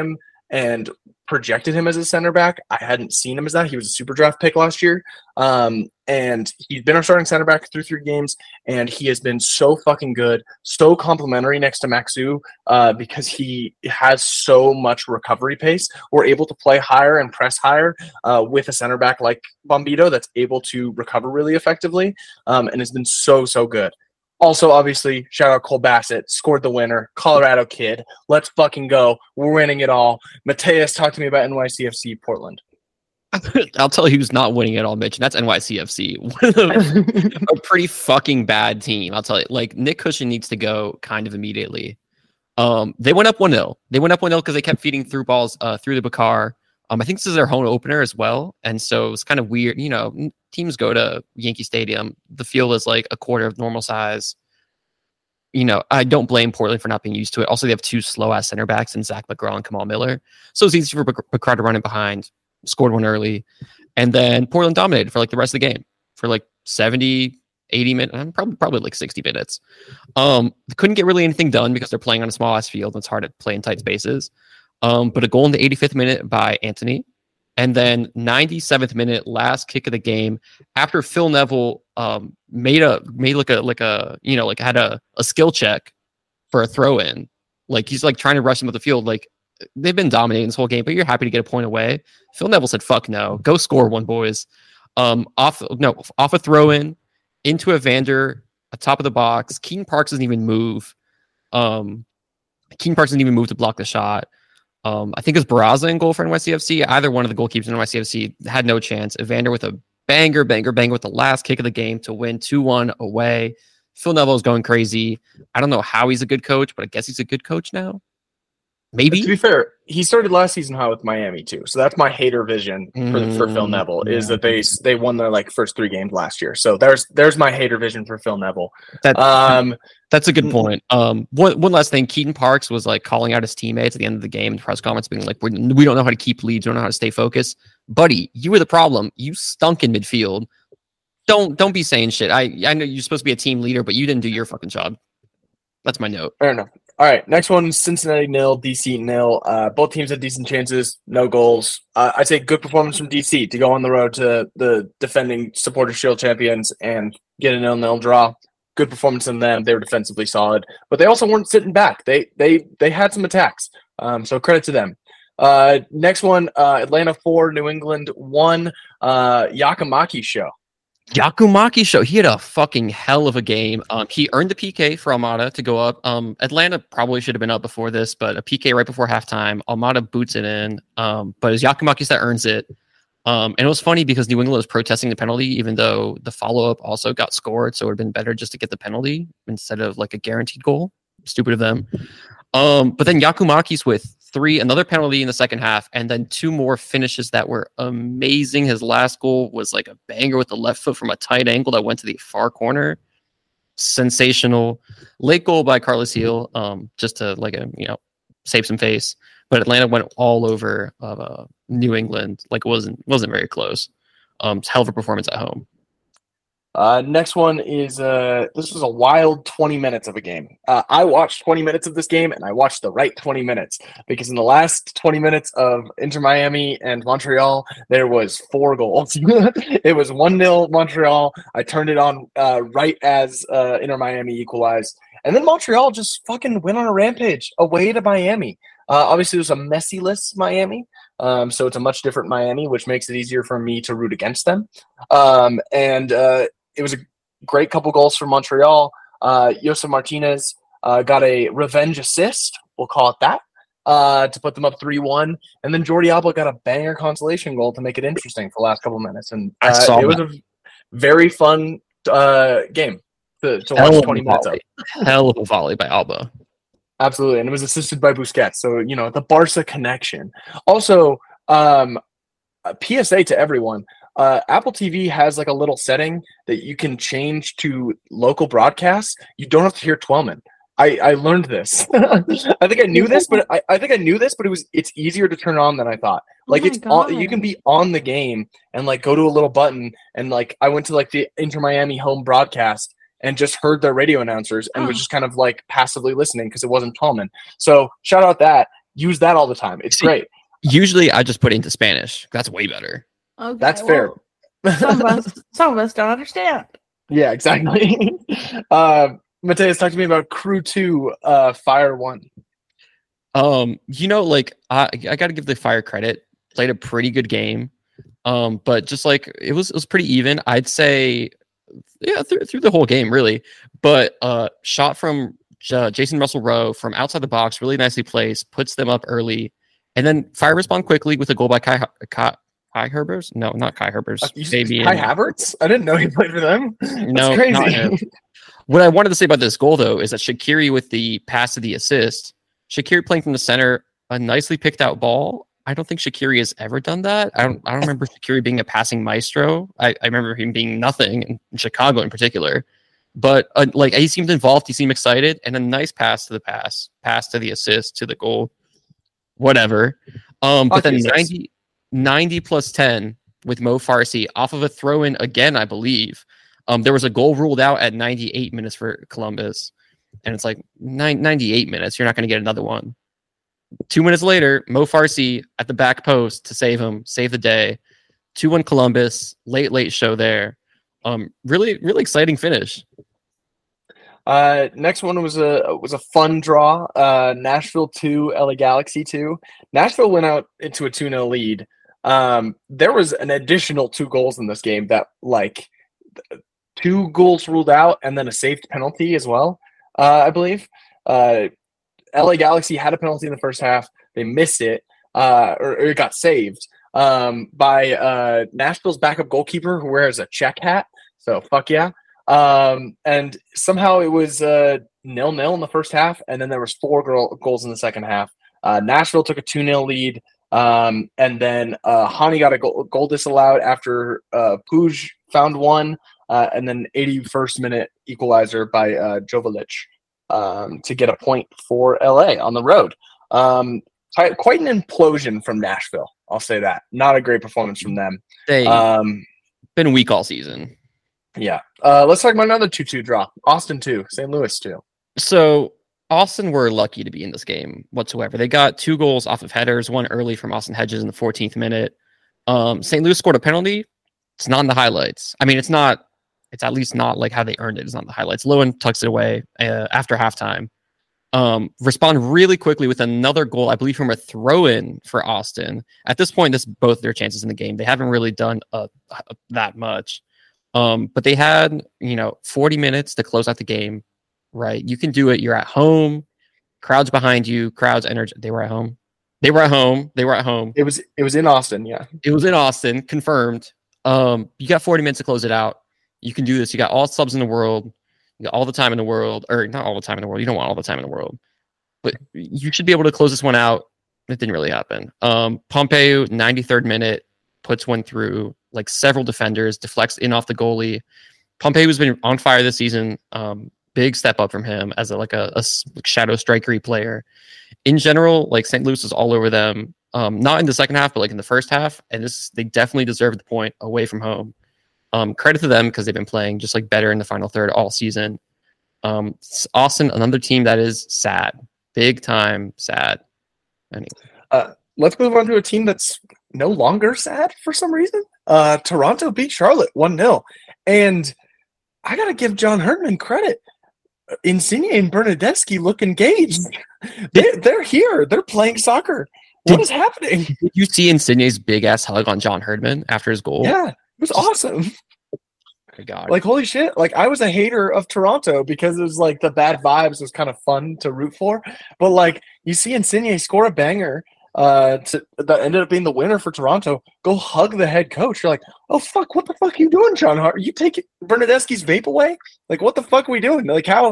and projected him as a center back. I hadn't seen him as that. He was a super draft pick last year. And he's been our starting center back through 3 games, and he has been so fucking good, so complimentary next to Maxu, because he has so much recovery pace. We're able to play higher and press higher with a center back like Bombito that's able to recover really effectively, and has been so good. Also, obviously, shout out Cole Bassett, scored the winner, Colorado kid. Let's fucking go. We're winning it all. Mateus, talk to me about NYCFC Portland. I'll tell you who's not winning it all, Mitch, and that's NYCFC. A pretty fucking bad team. I'll tell you. Like, Nick Cushing needs to go kind of immediately. They went up 1-0. They went up 1-0 because they kept feeding through balls through the Bakar. I think this is their home opener as well. And so it's kind of weird. You know, teams go to Yankee Stadium. The field is like a quarter of normal size. You know, I don't blame Portland for not being used to it. Also, they have 2 slow-ass center backs in Zach McGraw and Kamal Miller. So it's easy for Bakar to run in behind. Scored one early. And then Portland dominated for like the rest of the game. For like 70, 80 minutes. Probably like 60 minutes. They couldn't get really anything done because they're playing on a small-ass field. And it's hard to play in tight spaces. But a goal in the 85th minute by Anthony, and then 97th minute, last kick of the game, after Phil Neville made a had a skill check for a throw in, like he's like trying to rush him up the field. Like they've been dominating this whole game, but you're happy to get a point away. Phil Neville said, "Fuck no, go score one, boys." Off a throw in into Evander at top of the box. Keaton Parks doesn't even move. To block the shot. I think it was Barraza in goal for NYCFC. Either one of the goalkeepers in NYCFC had no chance. Evander with a banger with the last kick of the game to win 2-1 away. Phil Neville is going crazy. I don't know how he's a good coach, but I guess he's a good coach now. Maybe. To be fair, he started last season high with Miami too. So that's my hater vision for Phil Neville is that they won their like first 3 games last year. So there's my hater vision for Phil Neville. That's a good point. One last thing, Keaton Parks was like calling out his teammates at the end of the game in the press conference, being like, "We don't know how to keep leads. We don't know how to stay focused." Buddy, you were the problem. You stunk in midfield. Don't be saying shit. I know you're supposed to be a team leader, but you didn't do your fucking job. That's my note. Fair enough. All right, next one, Cincinnati 0, DC 0. Both teams had decent chances, no goals. I'd say good performance from DC to go on the road to the defending Supporters Shield champions and get a 0-0 draw. Good performance from them. They were defensively solid, but they also weren't sitting back. They had some attacks, so credit to them. Next one, Atlanta 4, New England 1. Yakumaki show. He had a fucking hell of a game. He earned the PK for Almada to go up. Atlanta probably should have been up before this, but a PK right before halftime. Almada boots it in, but it's Yakumakis that earns it. And it was funny because New England was protesting the penalty, even though the follow-up also got scored, so it would have been better just to get the penalty instead of like a guaranteed goal. Stupid of them. But then Yakumakis with another penalty in the second half, and then 2 more finishes that were amazing. His last goal was like a banger with the left foot from a tight angle that went to the far corner. Sensational. Late goal by Carlos Heel, just to save some face. But Atlanta went all over New England. Like it wasn't very close. Hell of a performance at home. Next one is this was a wild 20 minutes of a game. I watched 20 minutes of this game, and I watched the right 20 minutes because in the last 20 minutes of Inter Miami and Montreal, there was 4 goals. It was 1-0 Montreal. I turned it on right as Inter Miami equalized, and then Montreal just fucking went on a rampage away to Miami. Obviously, it was a messy-less Miami. So it's a much different Miami, which makes it easier for me to root against them. It was a great couple goals for Montreal. Josef Martinez got a revenge assist, we'll call it that, to put them up 3-1. And then Jordi Alba got a banger consolation goal to make it interesting for the last couple minutes. And it was a very fun game to watch 20 minutes of. Hell of a volley by Alba. Absolutely. And it was assisted by Busquets. So, the Barca connection. Also, PSA to everyone. Apple TV has like a little setting that you can change to local broadcasts. You don't have to hear Twellman. I learned this. I think I knew this, but it's easier to turn on than I thought. Like it's on, you can be on the game and like go to a little button and like I went to like the Inter Miami home broadcast and just heard their radio announcers and was just kind of like passively listening because it wasn't Tallman. So shout out that. Use that all the time. It's great. Usually, I just put it into Spanish. That's way better. Okay, That's fair. Some of us don't understand. Yeah, exactly. Mateus, talk to me about Crew 2, Fire 1. Like I got to give the Fire credit. Played a pretty good game. But just like it was pretty even. I'd say, yeah, through the whole game really. But shot from Jason Russell Rowe from outside the box, really nicely placed, puts them up early, and then Fire respond quickly with a goal by Kai Herbers? No, not Kai Herbers. Kai Havertz? I didn't know he played for them. That's crazy. Not him. What I wanted to say about this goal, though, is that Shaqiri with the pass to the assist, Shaqiri playing from the center, a nicely picked out ball. I don't think Shaqiri has ever done that. I don't remember Shaqiri being a passing maestro. I remember him being nothing in Chicago in particular. But like he seemed involved, he seemed excited, and a nice pass to the assist, to the goal, whatever. But then 90 plus 10 with Mo Farsi off of a throw-in again, I believe. There was a goal ruled out at 98 minutes for Columbus. And it's like 98 minutes. You're not going to get another one. 2 minutes later, Mo Farsi at the back post to save the day. 2-1 Columbus. Late show there. Really, really exciting finish. Next one was a fun draw. Nashville 2, LA Galaxy 2. Nashville went out into a 2-0 lead. There was an additional 2 goals in this game that, like, 2 goals ruled out and then a saved penalty as well, I believe. LA Galaxy had a penalty in the first half. They missed it, or it got saved by Nashville's backup goalkeeper who wears a check hat. So, fuck yeah. And somehow it was 0-0 in the first half, and then there was 4 goals in the second half. Nashville took a 2-0 lead. And then Hani got a goal disallowed after Puig found one, and then 81st minute equalizer by Joveljic to get a point for LA on the road. Quite an implosion from Nashville, I'll say that. Not a great performance from them. They've been weak all season. Yeah. Let's talk about another 2-2 draw. Austin 2, St. Louis 2. So Austin were lucky to be in this game whatsoever. They got 2 goals off of headers, one early from Austin Hedges in the 14th minute. St. Louis scored a penalty. It's not in the highlights. I mean, it's at least not like how they earned it. It's not in the highlights. Lowen tucks it away after halftime. Respond really quickly with another goal, I believe, from a throw-in for Austin. At this point, this is both their chances in the game. They haven't really done that much. But they had, 40 minutes to close out the game. Right, you can do it. You're at home, crowds behind you, crowds energy. They were at home. It was in Austin. Yeah, it was in Austin. Confirmed. You got 40 minutes to close it out. You can do this. You got all subs in the world. You got all the time in the world, or not all the time in the world. You don't want all the time in the world, but you should be able to close this one out. It didn't really happen. Pompeu, 93rd minute, puts one through like several defenders, deflects in off the goalie. Pompeu has been on fire this season. Big step up from him as a shadow strikery player. In general, like St. Louis is all over them. Not in the second half, but like in the first half. And they definitely deserved the point away from home. Credit to them because they've been playing just like better in the final third all season. Austin, another team that is sad, big time sad. Anyway, let's move on to a team that's no longer sad for some reason. Toronto beat Charlotte 1-0, and I gotta give John Herdman credit. Insigne and Bernadeschi look engaged. They're here. They're playing soccer. What is happening? Did you see Insigne's big ass hug on John Herdman after his goal? Yeah, it was awesome. My God. Like, holy shit. Like, I was a hater of Toronto because it was like the bad vibes was kind of fun to root for. But like, you see Insigne score a banger that ended up being the winner for Toronto. Go hug the head coach. You're like, oh fuck, what the fuck are you doing, John Hart? Are you taking Bernadeschi's vape away? Like, what the fuck are we doing? Like, how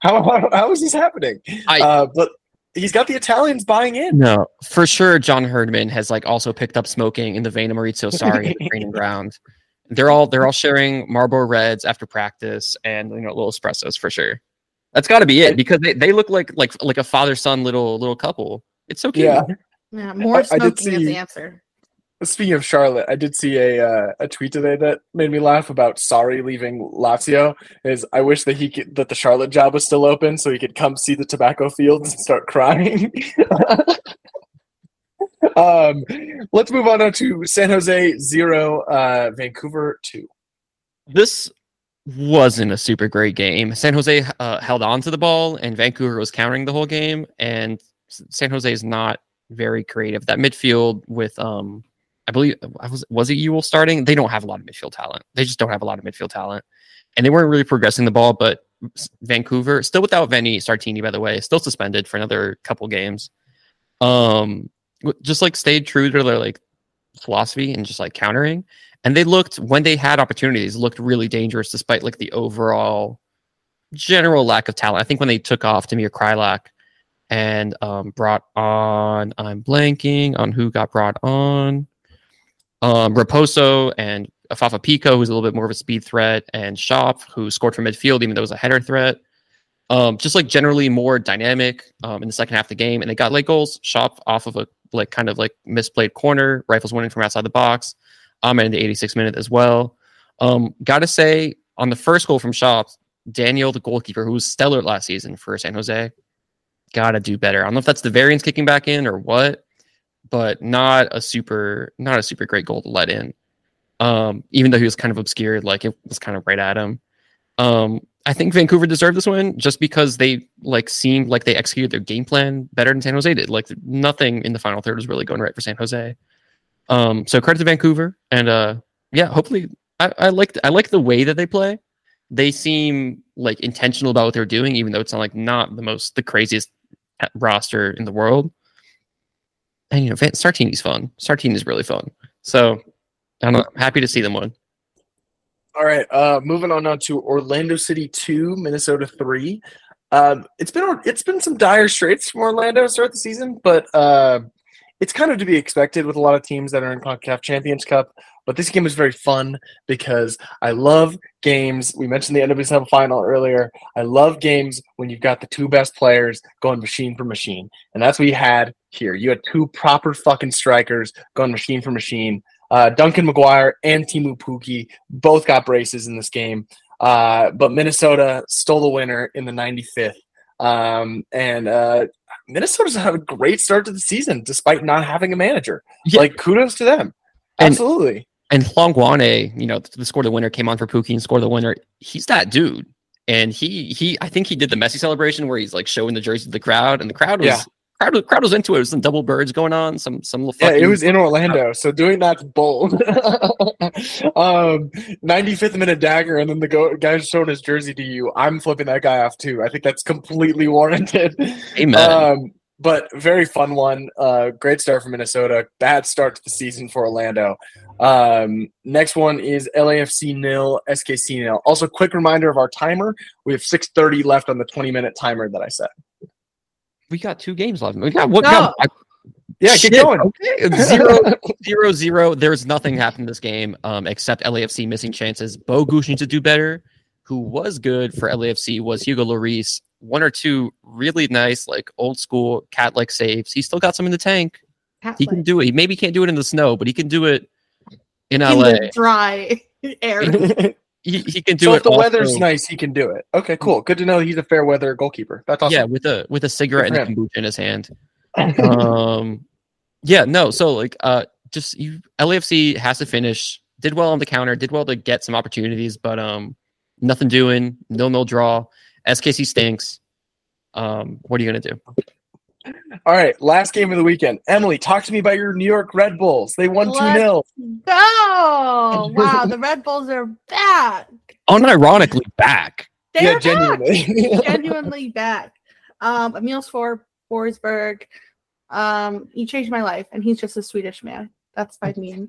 is this happening? But he's got the Italians buying in. No, for sure. John Herdman has like also picked up smoking in the vein of Maurizio Sarri at the training ground. They're all sharing Marlboro Reds after practice and little espressos for sure. That's got to be it because they look like a father son little couple. It's so cute. Yeah, more smoking is the answer. Speaking of Charlotte, I did see a tweet today that made me laugh about Sarri leaving Lazio. I wish that that the Charlotte job was still open so he could come see the tobacco fields and start crying. Let's move on now to San Jose 0, Vancouver 2. This wasn't a super great game. San Jose held on to the ball, and Vancouver was countering the whole game. And San Jose is not very creative. That midfield with I believe was it Ewell starting? They don't have a lot of midfield talent. They just don't have a lot of midfield talent, and they weren't really progressing the ball. But Vancouver, still without Vinny Sartini, by the way, still suspended for another couple games. Just like stayed true to their like philosophy and just like countering. And they looked, when they had opportunities, looked really dangerous despite like the overall general lack of talent. I think when they took off Damir Krylak and brought on, I'm blanking on who got brought on, Raposo and Afafa Pico, who's a little bit more of a speed threat, and Shop, who scored from midfield, even though it was a header threat. Just like generally more dynamic in the second half of the game. And they got late goals. Shop off of a like kind of like misplayed corner, Rifles winning from outside the box. And in the 86th minute as well. Gotta say, on the first goal from Shop, Daniel, the goalkeeper, who was stellar last season for San Jose, gotta do better. I don't know if that's the variance kicking back in or what, but not a super great goal to let in. Even though he was kind of obscured, like it was kind of right at him. I think Vancouver deserved this win just because they like seemed like they executed their game plan better than San Jose did. Like nothing in the final third was really going right for San Jose. So credit to Vancouver, and yeah, hopefully I like the way that they play. They seem like intentional about what they're doing, even though it's not the craziest roster in the world. And Sartini's fun. Sartini's really fun. So I'm happy to see them win. All right, moving on now to Orlando City 2, Minnesota 3. It's been some dire straits from Orlando to start the season, but it's kind of to be expected with a lot of teams that are in CONCACAF Champions Cup. But this game was very fun because I love games. We mentioned the NWSL final earlier. I love games when you've got the two best players going machine for machine, and that's what you had here. You had two proper fucking strikers going machine for machine. Duncan McGuire and Timu Pukki both got braces in this game, but Minnesota stole the winner in the 95th. Minnesota's had a great start to the season despite not having a manager. Yeah. Like, kudos to them. Absolutely. And Hlongwane, the score the winner, came on for Pukki and scored the winner. He's that dude. And he I think he did the Messi celebration where he's like showing the jersey to the crowd, and the crowd was crowd was into it. There was some double birds going on, some little it was in Orlando, so doing that's bold. 95th minute dagger, and then the guy's showing his jersey to you. I'm flipping that guy off too. I think that's completely warranted. Amen. But very fun one. Great start for Minnesota. Bad start to the season for Orlando. Next one is LAFC 0, SKC 0. Also, quick reminder of our timer. We have 6:30 left on the 20-minute timer that I set. We got two games left. We got what? No. Yeah, keep going. Okay. 0-0. There's nothing happened in this game except LAFC missing chances. Bogusz needs to do better. Who was good for LAFC was Hugo Lloris. One or two really nice, like old school cat-like saves. He still got some in the tank. He can do it. He maybe can't do it in the snow, but he can do it in LA. In the dry air. He can do so it. If the weather's nice, he can do it. Okay, cool. Good to know he's a fair weather goalkeeper. That's awesome. Yeah, with a cigarette and a kombucha in his hand. LAFC has to finish. Did well on the counter. Did well to get some opportunities, but nothing doing. 0-0 draw. SKC stinks. What are you gonna do? All right, last game of the weekend. Emily, talk to me about your New York Red Bulls. They won 2-0. Go! Wow, the Red Bulls are back. Unironically back. They're genuinely. Genuinely back. Emil Forsberg, he changed my life, and he's just a Swedish man. That's what I mean.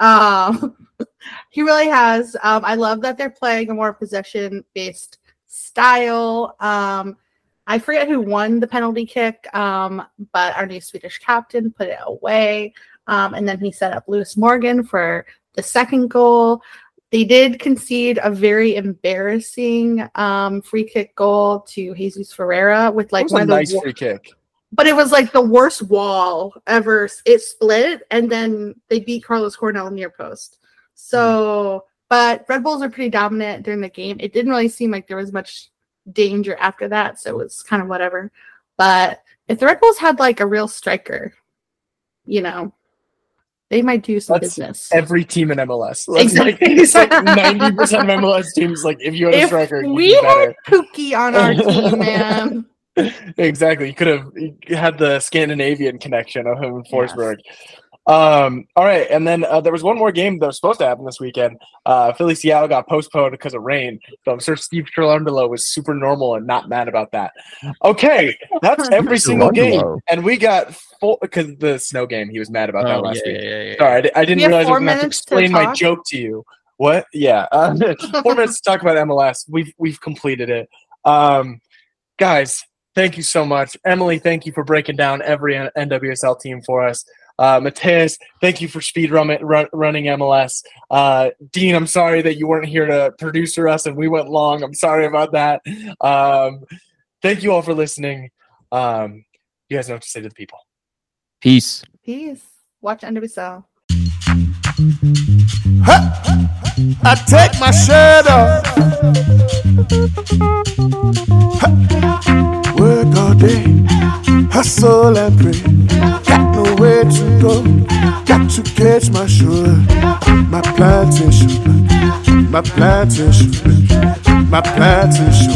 He really has. I love that they're playing a more possession-based style. I forget who won the penalty kick, but our new Swedish captain put it away. And then he set up Lewis Morgan for the second goal. They did concede a very embarrassing free kick goal to Jesus Ferreira with like one of the nice free kick. But it was like the worst wall ever. It split, and then they beat Carlos Cornell near post. So, but Red Bulls are pretty dominant during the game. It didn't really seem like there was much danger after that, so it was kind of whatever. But if the Red Bulls had like a real striker, they might do some That's business. every team in MLS. That's Exactly. It's like 90% of MLS teams, like, if you had a striker, you'd we be better. had Pookie on our team, man. Exactly. You could have had the Scandinavian connection of him in Forsberg. All right. And then there was one more game that was supposed to happen this weekend. Philly-Seattle got postponed because of rain. So I'm sure Steve Cherundolo was super normal and not mad about that. Okay. That's every single game. And we got because the snow game, he was mad about that last week. Yeah. Sorry, I didn't realize I was going to have to explain my talk? joke to you. What? Yeah. 4 minutes to talk about MLS. We've completed it. Guys, thank you so much. Emily, thank you for breaking down every NWSL team for us. Mateus, thank you for speed running MLS. Dean, I'm sorry that you weren't here to producer us and we went long. I'm sorry about that. Thank you all for listening. You guys know what to say to the people. Peace. Watch NWSL. I take my shirt off. Work all day, hustle and pray. Got nowhere to go, got to catch my sugar. My plantation, my plantation, my plantation.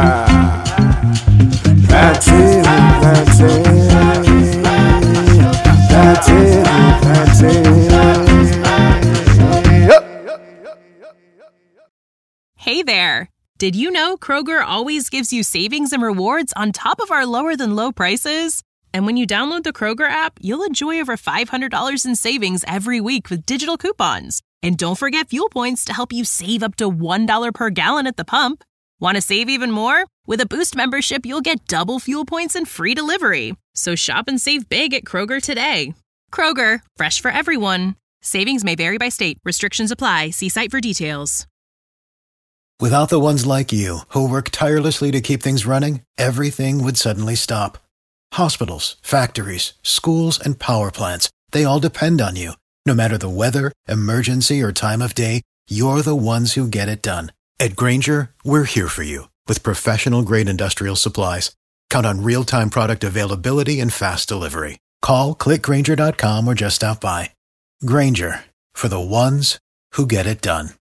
Plantain. Hey there! Did you know Kroger always gives you savings and rewards on top of our lower than low prices? And when you download the Kroger app, you'll enjoy over $500 in savings every week with digital coupons. And don't forget fuel points to help you save up to $1 per gallon at the pump. Want to save even more? With a Boost membership, you'll get double fuel points and free delivery. So shop and save big at Kroger today. Kroger, fresh for everyone. Savings may vary by state. Restrictions apply. See site for details. Without the ones like you, who work tirelessly to keep things running, everything would suddenly stop. Hospitals, factories, schools, and power plants, they all depend on you. No matter the weather, emergency, or time of day, you're the ones who get it done. At Grainger, we're here for you with professional-grade industrial supplies. Count on real-time product availability and fast delivery. Call, click Grainger.com, or just stop by. Grainger, for the ones who get it done.